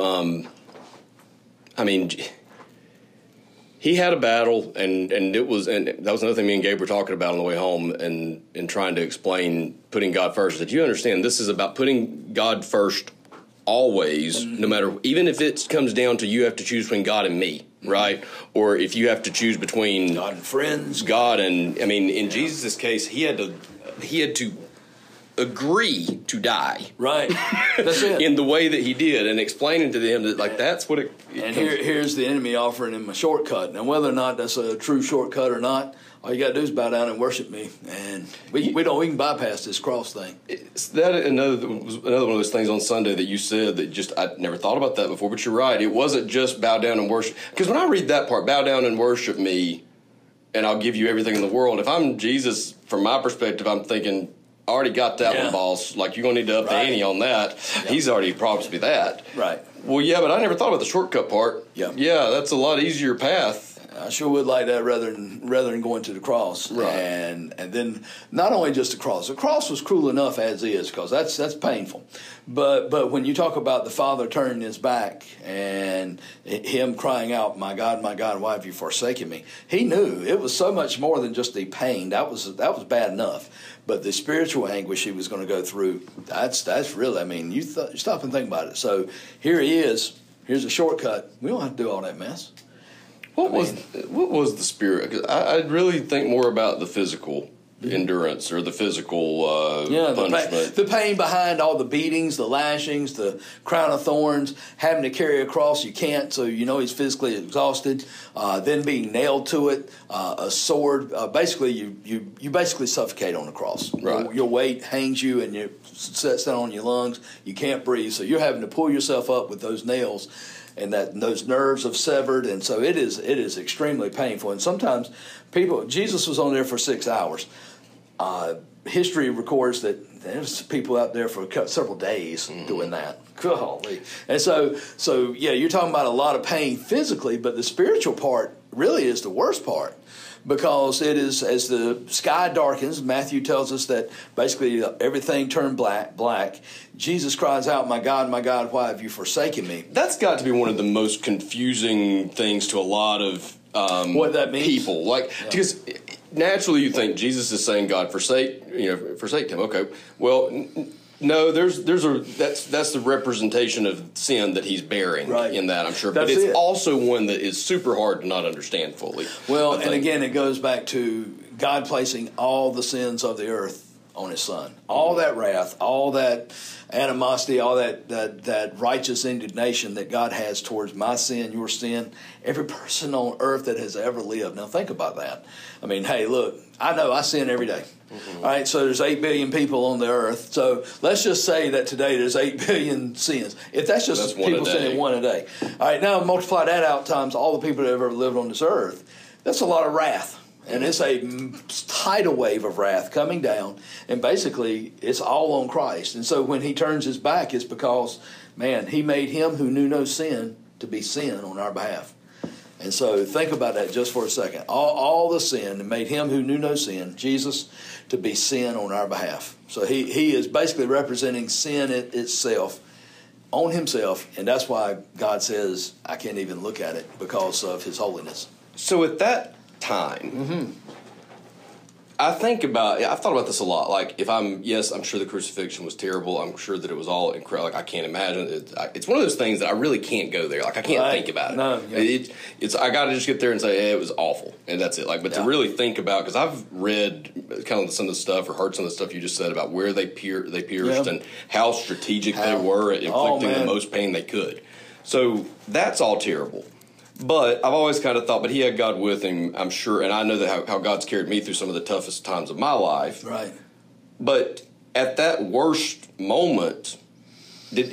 he had a battle, and that was another thing me and Gabe were talking about on the way home, and trying to explain putting God first. That you understand, this is about putting God first always, no matter, even if it comes down to you have to choose between God and me, right? Or if you have to choose between God and friends, God and in Jesus' case, he had to agree to die, right? That's it. In the way that he did, and explaining to them that that's what it. And here's the enemy offering him a shortcut. Now, whether or not that's a true shortcut or not, all you got to do is bow down and worship me, and we can bypass this cross thing. It's that another one of those things on Sunday that you said that I never thought about that before. But you're right. It wasn't just bow down and worship. Because when I read that part, bow down and worship me, and I'll give you everything in the world. If I'm Jesus, from my perspective, I'm thinking, I already got that one, boss. Like, you're going to need to up the ante on that. Yep. He's already promised me that. Right. Well, yeah, but I never thought about the shortcut part. Yeah. Yeah, that's a lot easier path. I sure would like that rather than going to the cross. Right. And then not only just the cross. The cross was cruel enough as is, because that's painful. But when you talk about the Father turning his back and him crying out, my God, why have you forsaken me? He knew it was so much more than just the pain. That was bad enough. But the spiritual anguish he was going to go through, that's really, you stop and think about it. So here he is. Here's a shortcut. We don't have to do all that mess. What was the spirit? 'Cause I really think more about the physical endurance or the physical punishment. The pain behind all the beatings, the lashings, the crown of thorns, having to carry a cross you can't, so he's physically exhausted. Then being nailed to it, a sword. Basically, you basically suffocate on the cross. Right. Your weight hangs you and you sets down on your lungs. You can't breathe, so you're having to pull yourself up with those nails. And those nerves have severed, and so it is extremely painful. And sometimes Jesus was on there for 6 hours. History records that there's people out there for several days doing that. Golly. And so you're talking about a lot of pain physically, but the spiritual part really is the worst part. Because it is, as the sky darkens, Matthew tells us that basically everything turned black. Jesus cries out, my God, why have you forsaken me? That's got to be one of the most confusing things to a lot of what that means? People. Because naturally you think Jesus is saying, God, forsake him. Okay, well, no, that's the representation of sin that he's bearing in that, I'm sure. But it's also one that is super hard to not understand fully. Well, and again, it goes back to God placing all the sins of the earth on his son. All that wrath, all that animosity, all that righteous indignation that God has towards my sin, your sin, every person on earth that has ever lived. Now think about that. Hey, look, I know I sin every day. Mm-hmm. All right, so there's 8 billion people on the earth. So let's just say that today there's 8 billion sins. If that's just people sinning one a day. All right, now multiply that out times all the people that have ever lived on this earth. That's a lot of wrath. And it's a tidal wave of wrath coming down, and basically it's all on Christ. And so when he turns his back, it's because, man, he made him who knew no sin to be sin on our behalf. And so think about that just for a second. All the sin, and made him who knew no sin, Jesus, to be sin on our behalf. So he is basically representing sin itself on himself, and that's why God says, I can't even look at it because of his holiness. So at that time, I've thought about this a lot. Like, I'm sure the crucifixion was terrible. I'm sure that it was all incredible. Like, I can't imagine it. It's one of those things that I really can't go there. Like, I can't think about it. No, yeah. I got to just get there and say, hey, it was awful, and that's it. Like, but to really think about, because I've read kind of some of the stuff or heard some of the stuff you just said about where they pierced and how strategic they were at inflicting the most pain they could. So that's all terrible. But I've always kind of thought, but he had God with him, I'm sure, and I know that how God's carried me through some of the toughest times of my life. Right. But at that worst moment, did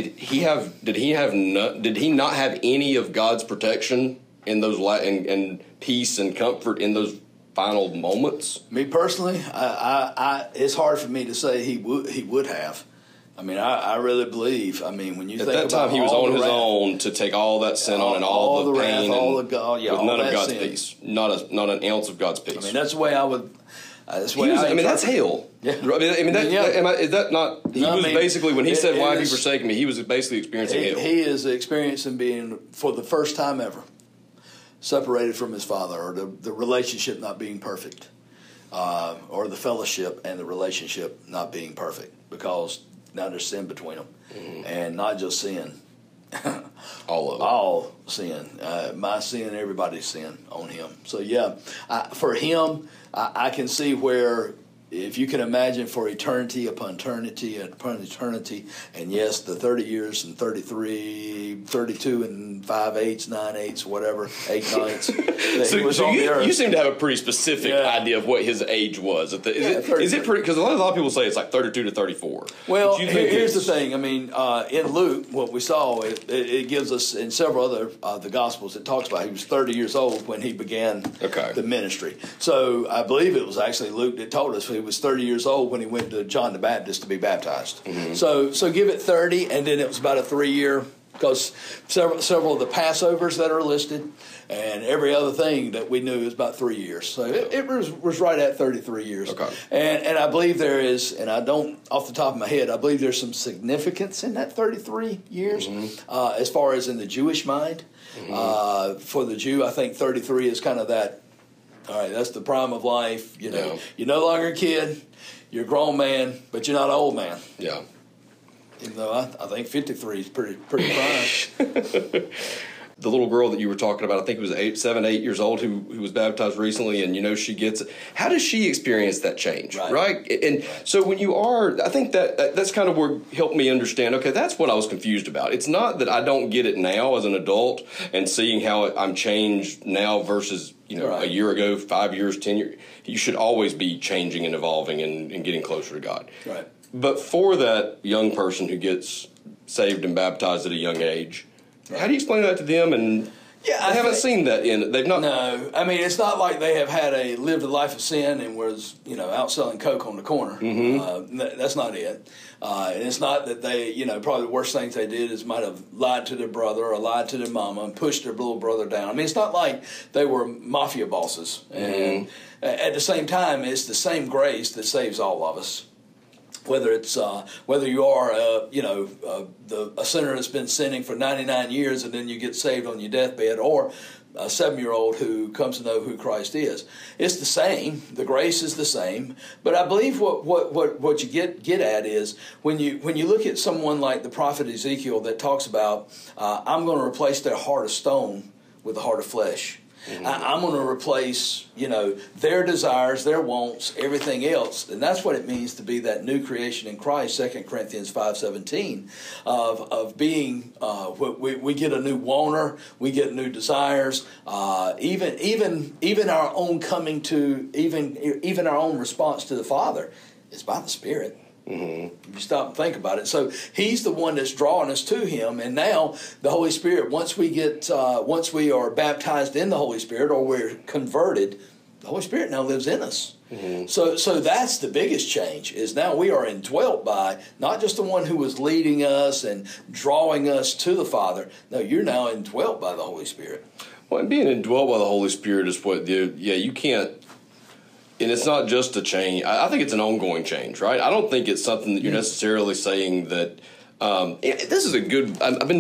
he not have any of God's protection in those and peace and comfort in those final moments? Me personally, I it's hard for me to say he would have. I mean, I really believe. I mean, when you think about at that time, he was on his own to take all that sin on and all the pain, wrath, all and the God, with none of God's sin. peace, not an ounce of God's peace. I mean, that's the way I would. That's hell. Yeah. Is that not? He was basically, when he said, "Why have you forsaken me?" He was basically experiencing hell. He is experiencing being, for the first time ever, separated from his Father, or the relationship not being perfect, or the fellowship and the relationship not being perfect, because now there's sin between them, and not just sin. All sin. My sin, everybody's sin on him. So, for him, I can see where, if you can imagine, for eternity upon eternity upon eternity, and yes, the 30 years and 32 and 5/8, 9/8, whatever, 8/9. You seem to have a pretty specific idea of what his age was. Is it pretty? Because a lot of people say it's like 32 to 34. Well, here's the thing. I mean, in Luke, what we saw, it gives us, in several other the Gospels, it talks about he was 30 years old when he began the ministry. So I believe it was actually Luke that told us he was 30 years old when he went to John the Baptist to be baptized. So give it 30, and then it was about a 3-year, because several of the Passovers that are listed and every other thing that we knew is about 3 years. So it was right at 33 years. Okay. And I believe there is, and I don't off the top of my head, I believe there's some significance in that 33 years as far as in the Jewish mind. For the Jew, I think 33 is kind of that. All right, that's the prime of life. You know, you're no longer a kid, you're a grown man, but you're not an old man. Yeah. Even though I think 53 is pretty prime. The little girl that you were talking about, I think it was 7, 8 years old, who was baptized recently, and she gets it. How does she experience that change, right? And so when you are, I think that's kind of where helped me understand. Okay, that's what I was confused about. It's not that I don't get it now as an adult and seeing how I'm changed now versus a year ago, 5 years, 10 years. You should always be changing and evolving and getting closer to God. Right. But for that young person who gets saved and baptized at a young age, how do you explain that to them? And they haven't seen that they've not. No, I mean, it's not like they have lived a life of sin and was out selling coke on the corner. That's not it. And it's not that they probably the worst things they did is might have lied to their brother or lied to their mama and pushed their little brother down. I mean, it's not like they were mafia bosses. And at the same time, it's the same grace that saves all of us. Whether you are a sinner that's been sinning for 99 years and then you get saved on your deathbed, or a 7-year-old who comes to know who Christ is, it's the same. The grace is the same. But I believe what you get at is when you look at someone like the prophet Ezekiel that talks about I'm going to replace their heart of stone with a heart of flesh. I'm going to replace, their desires, their wants, everything else. And that's what it means to be that new creation in Christ, 2 Corinthians 5:17, of being, we get a new wanter, we get new desires, even our own coming to, even our own response to the Father is by the Spirit. You stop and think about it. So he's the one that's drawing us to him, and now the Holy Spirit. Once we are baptized in the Holy Spirit, or we're converted, the Holy Spirit now lives in us. So that's the biggest change, is now we are indwelt by not just the one who was leading us and drawing us to the Father. No, you're now indwelt by the Holy Spirit. Well, and being indwelt by the Holy Spirit is what, you can't, and it's not just a change. I think it's an ongoing change, right? I don't think it's something that you're necessarily saying that, this is a good,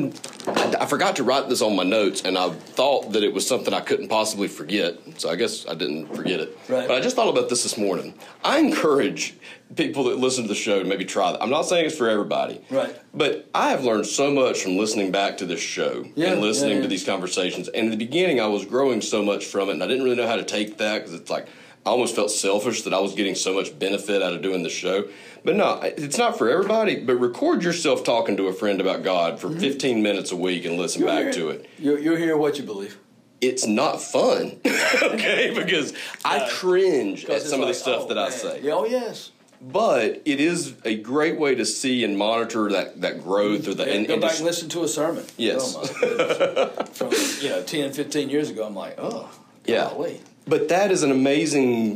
I forgot to write this on my notes, and I thought that it was something I couldn't possibly forget, so I guess I didn't forget it. Right. But I just thought about this morning. I encourage people that listen to the show to maybe try that. I'm not saying it's for everybody. Right. But I have learned so much from listening back to this show and listening to these conversations. And in the beginning, I was growing so much from it, and I didn't really know how to take that, because it's like I almost felt selfish that I was getting so much benefit out of doing the show. But no, it's not for everybody. But record yourself talking to a friend about God for 15 minutes a week and listen back to it. You'll hear what you believe. It's not fun, okay? Because I cringe at some of the stuff that I say. Oh, yes. But it is a great way to see and monitor that growth or the. And go back and listen to a sermon. Yes. Oh my goodness. From 10, 15 years ago, I'm like, golly. But that is an amazing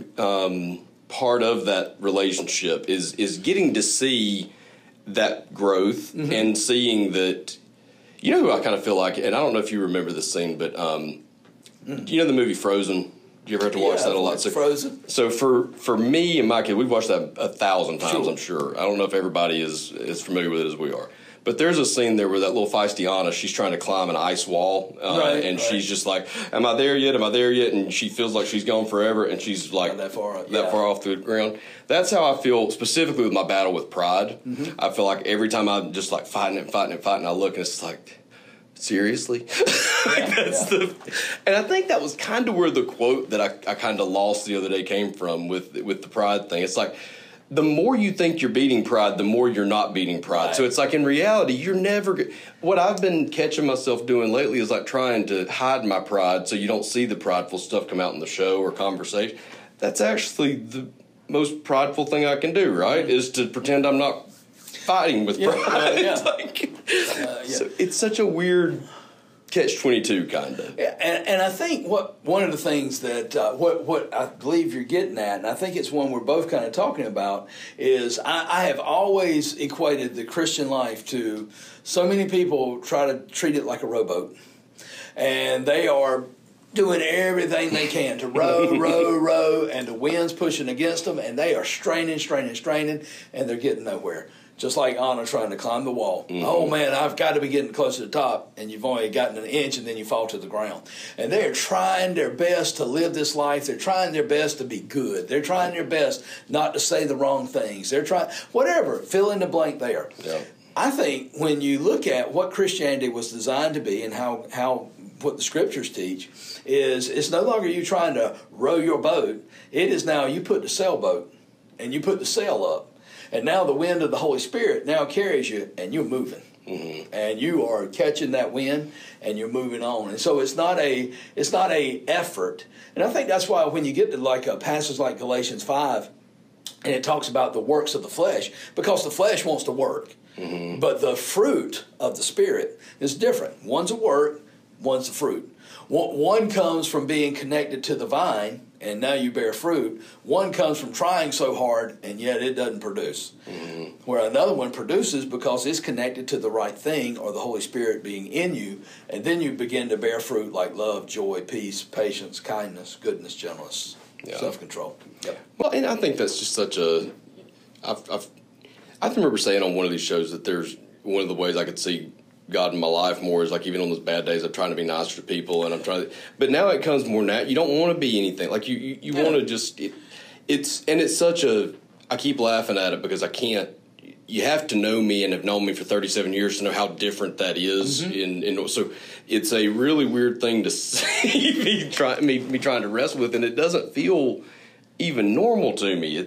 part of that relationship is getting to see that growth and seeing that. You know who I kind of feel like, and I don't know if you remember this scene, but you know the movie Frozen? You ever have to watch that a lot? So, Frozen. So for me and my kid, we've watched that 1,000 times, I'm sure. I don't know if everybody is as familiar with it as we are. But there's a scene there where that little feisty Anna, she's trying to climb an ice wall, she's just like, am I there yet? Am I there yet? And she feels like she's gone forever, and she's like that far off the ground. That's how I feel specifically with my battle with pride. I feel like every time I'm just like fighting it, I look, and it's like, seriously? And I think that was kind of where the quote that I kind of lost the other day came from with the pride thing. It's like, the more you think you're beating pride, the more you're not beating pride. Right. So it's like, in reality, you're never. What I've been catching myself doing lately is like trying to hide my pride so you don't see the prideful stuff come out in the show or conversation. That's actually the most prideful thing I can do, right? Is to pretend I'm not fighting with pride. So it's such a weird catch-22 kind of. Yeah, and I think one of the things that what I believe you're getting at, and I think it's one we're both kind of talking about, is I have always equated the Christian life to so many people try to treat it like a rowboat, and they are doing everything they can to row, and the wind's pushing against them, and they are straining, and they're getting nowhere. Just like Anna trying to climb the wall. Oh, man, I've got to be getting close to the top, and you've only gotten an inch, and then you fall to the ground. And they're trying their best to live this life. They're trying their best to be good. They're trying their best not to say the wrong things. They're trying, whatever, fill in the blank there. Yeah. I think when you look at what Christianity was designed to be and how what the Scriptures teach, is it's no longer you trying to row your boat. It is now you put the sailboat, and you put the sail up. And now the wind of the Holy Spirit now carries you, and you're moving. And you are catching that wind, and you're moving on. And so it's not a effort. And I think that's why when you get to like a passage like Galatians 5, and it talks about the works of the flesh, because the flesh wants to work. But the fruit of the Spirit is different. One's a work, one's a fruit. One comes from being connected to the vine, and now you bear fruit. One comes from trying so hard, and yet it doesn't produce. Where another one produces because it's connected to the right thing, or the Holy Spirit being in you, and then you begin to bear fruit like love, joy, peace, patience, kindness, goodness, gentleness, self-control. Yep. Well, and I think that's just such a. I remember saying on one of these shows that there's one of the ways I could see God in my life more is like even on those bad days I'm trying to be nicer to people, and I'm trying to, but now it comes more now. You don't want to be anything like you want to just it's such a. I keep laughing at it because I can't. You have to know me and have known me for 37 years to know how different that is. So it's a really weird thing to see me trying to wrestle with, and it doesn't feel even normal to me.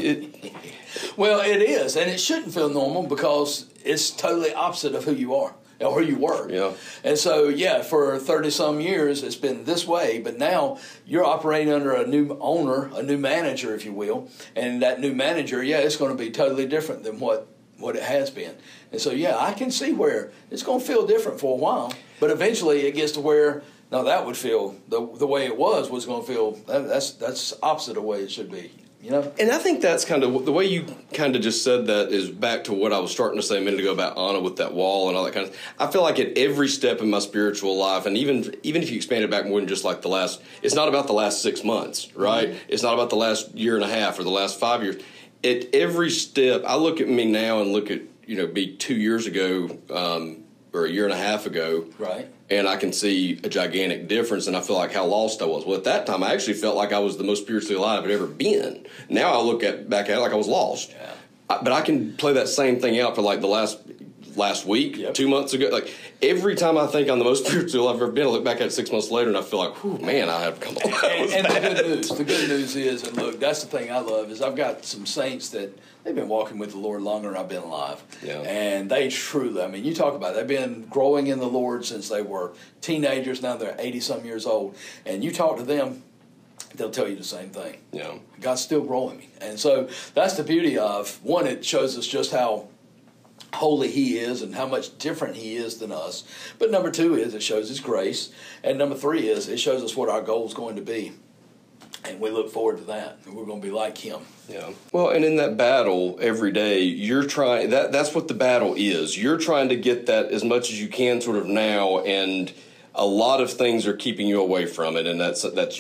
Well, it is, and it shouldn't feel normal because it's totally opposite of who you are. or you were. Yeah. And so, for 30-some years, it's been this way, but now you're operating under a new owner, a new manager, if you will, and that new manager, it's going to be totally different than what it has been. And so, I can see where it's going to feel different for a while, but eventually it gets to where, no, that would feel, the way it was going to feel, that's opposite of the way it should be. You know? And I think that's kind of the way you kind of just said that is back to what I was starting to say a minute ago about Anna with that wall and all that kind of. I feel like at every step in my spiritual life, and even if you expand it back more than just like it's not about the last 6 months, right? Mm-hmm. It's not about the last year and a half or the last 5 years. At every step, I look at me now and look at me 2 years ago or a year and a half ago, right? And I can see a gigantic difference, and I feel like how lost I was. Well, at that time, I actually felt like I was the most spiritually alive I'd ever been. Now I look back at it like I was lost. Yeah. But I can play that same thing out for like the last week, yep. 2 months ago. Like every time I think I'm the most spiritually alive I've ever been, I look back at it 6 months later, and I feel like, whew, man, I have come alive. And the good news is, and look, that's the thing I love, is I've got some saints that they've been walking with the Lord longer than I've been alive. Yeah. And they truly, you talk about it, they've been growing in the Lord since they were teenagers. Now they're 80-some years old. And you talk to them, they'll tell you the same thing. Yeah. God's still growing me. And so that's the beauty of, one, it shows us just how holy he is and how much different he is than us. But number two is it shows his grace. And number three is it shows us what our goal is going to be. And we look forward to that. And we're going to be like him. Yeah. Well, and in that battle every day, you're trying, that's what the battle is. You're trying to get that as much as you can sort of now, and a lot of things are keeping you away from it, and that's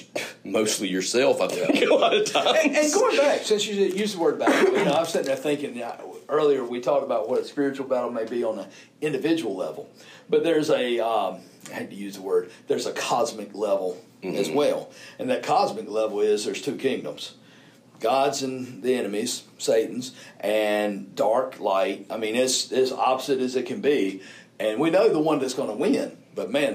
mostly yourself, I think, a lot of times. And going back, since you used the word battle, I was sitting there thinking, earlier we talked about what a spiritual battle may be on an individual level, but there's I hate to use the word, there's a cosmic level as well. And that cosmic level is there's two kingdoms. God's and the enemies, Satan's, and dark, light. It's as opposite as it can be. And we know the one that's going to win. But man,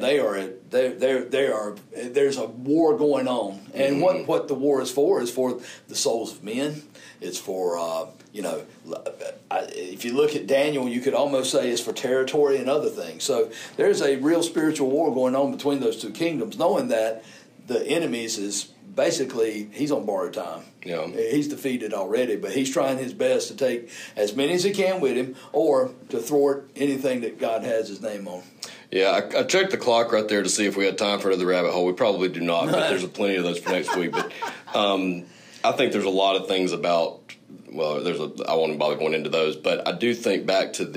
there's a war going on. And what the war is for the souls of men. It's for, if you look at Daniel, you could almost say it's for territory and other things. So there's a real spiritual war going on between those two kingdoms, knowing that the enemies is basically, he's on borrowed time. Yeah. He's defeated already, but he's trying his best to take as many as he can with him or to thwart anything that God has his name on. Yeah, I checked the clock right there to see if we had time for another rabbit hole. We probably do not, but there's plenty of those for next week. But I think there's a lot of things about, I won't bother going into those, but I do think back to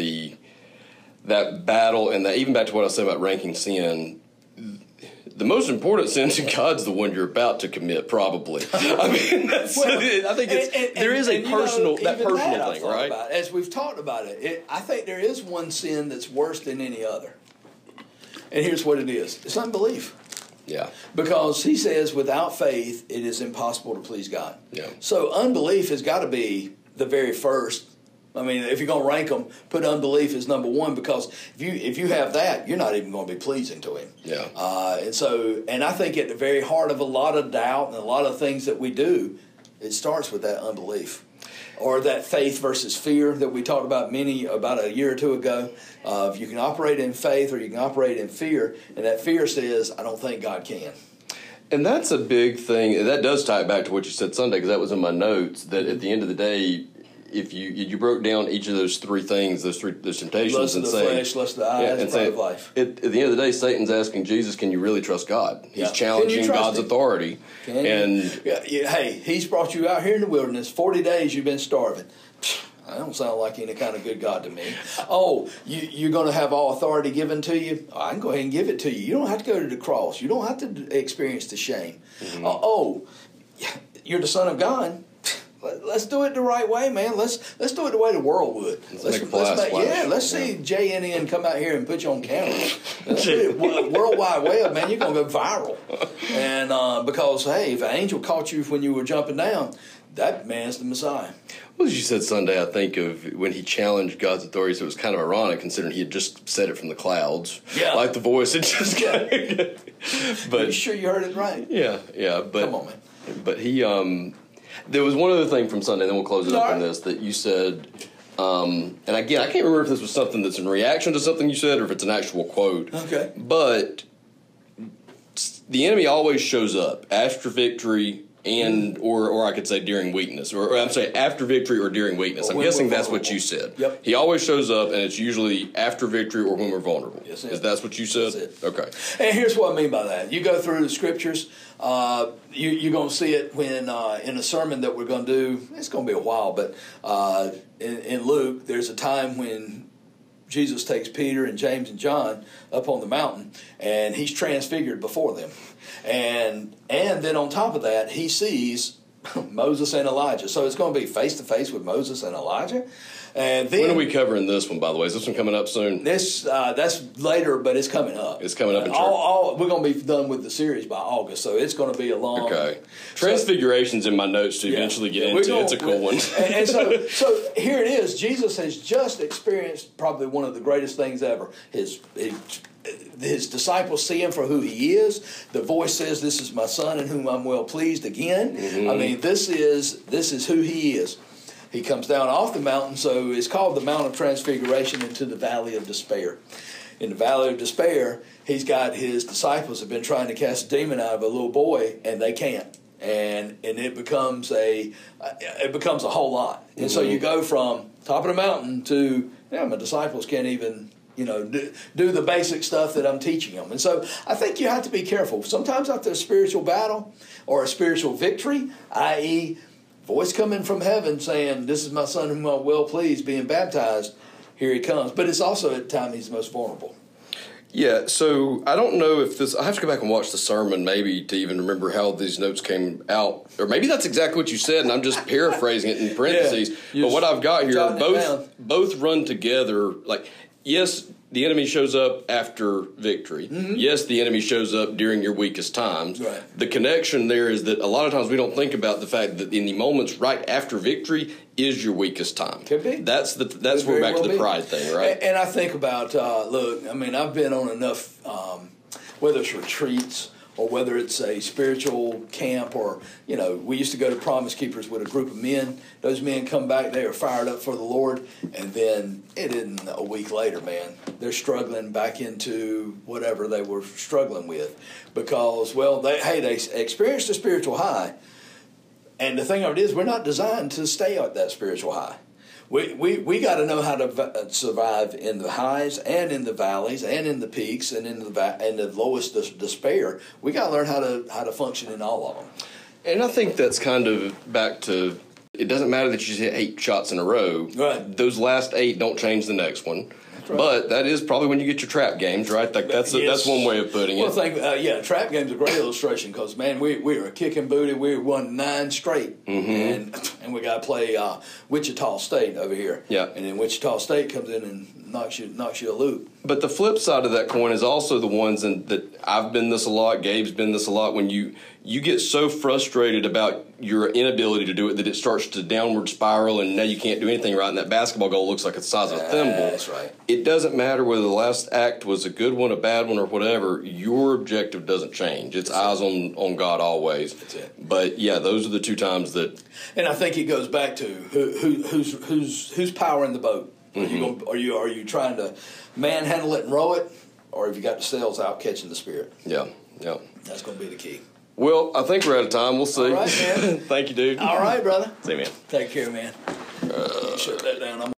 that battle, and even back to what I said about ranking sin. The most important sin to God's the one you're about to commit, probably. I think there is a personal thing, right? As we've talked about it, I think there is one sin that's worse than any other. And here's what it is. It's unbelief. Yeah. Because he says without faith, it is impossible to please God. Yeah. So unbelief has got to be the very first. If you're going to rank them, put unbelief as number one, because if you have that, you're not even going to be pleasing to him. Yeah. And I think at the very heart of a lot of doubt and a lot of things that we do, it starts with that unbelief. Or that faith versus fear that we talked about about a year or two ago. You can operate in faith or you can operate in fear, and that fear says, I don't think God can. And that's a big thing. That does tie it back to what you said Sunday, because that was in my notes, that at the end of the day, if you broke down each of those three things, those temptations, lust of the flesh, lust of the eyes, and pride of life. At the end of the day, Satan's asking Jesus, "Can you really trust God?" He's challenging God's authority. Hey, he's brought you out here in the wilderness. 40 days you've been starving. That don't sound like any kind of good God to me. Oh, you're going to have all authority given to you? I can go ahead and give it to you. You don't have to go to the cross. You don't have to experience the shame. Mm-hmm. You're the Son of God. Let's do it the right way, man. Let's do it the way the world would. Let's see JNN come out here and put you on camera. World Wide Web, man, you're gonna go viral. And because if an angel caught you when you were jumping down, that man's the Messiah. Well, as you said Sunday, I think of when he challenged God's authority, so it was kind of ironic considering he had just said it from the clouds. Yeah. Like the voice had just But are you sure you heard it right? Yeah. But come on, man. But he there was one other thing from Sunday, then we'll close it up on this, that you said And again, I can't remember if this was something that's in reaction to something you said or if it's an actual quote. Okay. But the enemy always shows up after victory and or I could say during weakness, or I'm saying after victory or during weakness. I'm guessing that's what you said. Yep. He always shows up, and it's usually after victory or when we're vulnerable. Yes, Is that what you said? That's it. Okay. And here's what I mean by that. You go through the scriptures, you're going to see it when in a sermon that we're going to do. It's going to be a while, but in Luke, there's a time when Jesus takes Peter and James and John up on the mountain, and he's transfigured before them. And then on top of that, he sees Moses and Elijah. So it's going to be face-to-face with Moses and Elijah. And then, when are we covering this one, by the way? Is this one coming up soon? That's later, but it's coming up. It's coming up in church. We're going to be done with the series by August, so it's going to be a long... Okay. Transfiguration's in my notes to eventually get into. It's a cool one. And so here it is. Jesus has just experienced probably one of the greatest things ever. His disciples see him for who he is. The voice says, "This is my son in whom I'm well pleased." Again, I mean, this is who he is. He comes down off the mountain, so it's called the Mount of Transfiguration, into the Valley of Despair. In the Valley of Despair, he's got his disciples have been trying to cast a demon out of a little boy, and they can't. And it becomes a whole lot. And so you go from top of the mountain to, my disciples can't even do the basic stuff that I'm teaching them. And so I think you have to be careful. Sometimes after a spiritual battle or a spiritual victory, i.e., voice coming from heaven saying, "This is my son whom I'm well pleased," being baptized, here he comes. But it's also at the time he's most vulnerable. Yeah, so I don't know if this... I have to go back and watch the sermon maybe to even remember how these notes came out. Or maybe that's exactly what you said, and I'm just paraphrasing it in parentheses. But what I've got here, both run together. Like, yes, the enemy shows up after victory. Mm-hmm. Yes, the enemy shows up during your weakest times. Right. The connection there is that a lot of times we don't think about the fact that in the moments right after victory is your weakest time. Could be. That's where we're back to the pride thing, right? And I think about, look, I mean, I've been on enough, whether it's retreats or whether it's a spiritual camp, or, we used to go to Promise Keepers with a group of men. Those men come back, they are fired up for the Lord, and then it isn't a week later, man, they're struggling back into whatever they were struggling with because, well, they experienced a spiritual high, and the thing of it is we're not designed to stay at that spiritual high. We got to know how to survive in the highs and in the valleys and in the peaks and in the lowest despair. We got to learn how to function in all of them. And I think that's kind of back to, it doesn't matter that you hit 8 shots in a row. Right. Those last 8 don't change the next one. Right. But that is probably when you get your trap games, right? That's one way of putting it. Well, trap game's a great illustration because, man, we were kicking booty. We won 9 straight, and we got to play Wichita State over here. Yeah, and then Wichita State comes in and knocks you a loop. But the flip side of that coin is also the ones that I've been this a lot. Gabe's been this a lot. When you get so frustrated about your inability to do it that it starts to downward spiral, and now you can't do anything right, and that basketball goal looks like it's the size of a thimble. That's right. It doesn't matter whether the last act was a good one, a bad one, or whatever. Your objective doesn't change. It's eyes on God always. That's it. But yeah, those are the 2 times that. And I think it goes back to who's powering the boat. Are you trying to manhandle it and row it, or have you got the sails out catching the spirit? Yeah. That's going to be the key. Well, I think we're out of time. We'll see. All right, man. Thank you, dude. All right, brother. See you, man. Take care, man. Shut that down.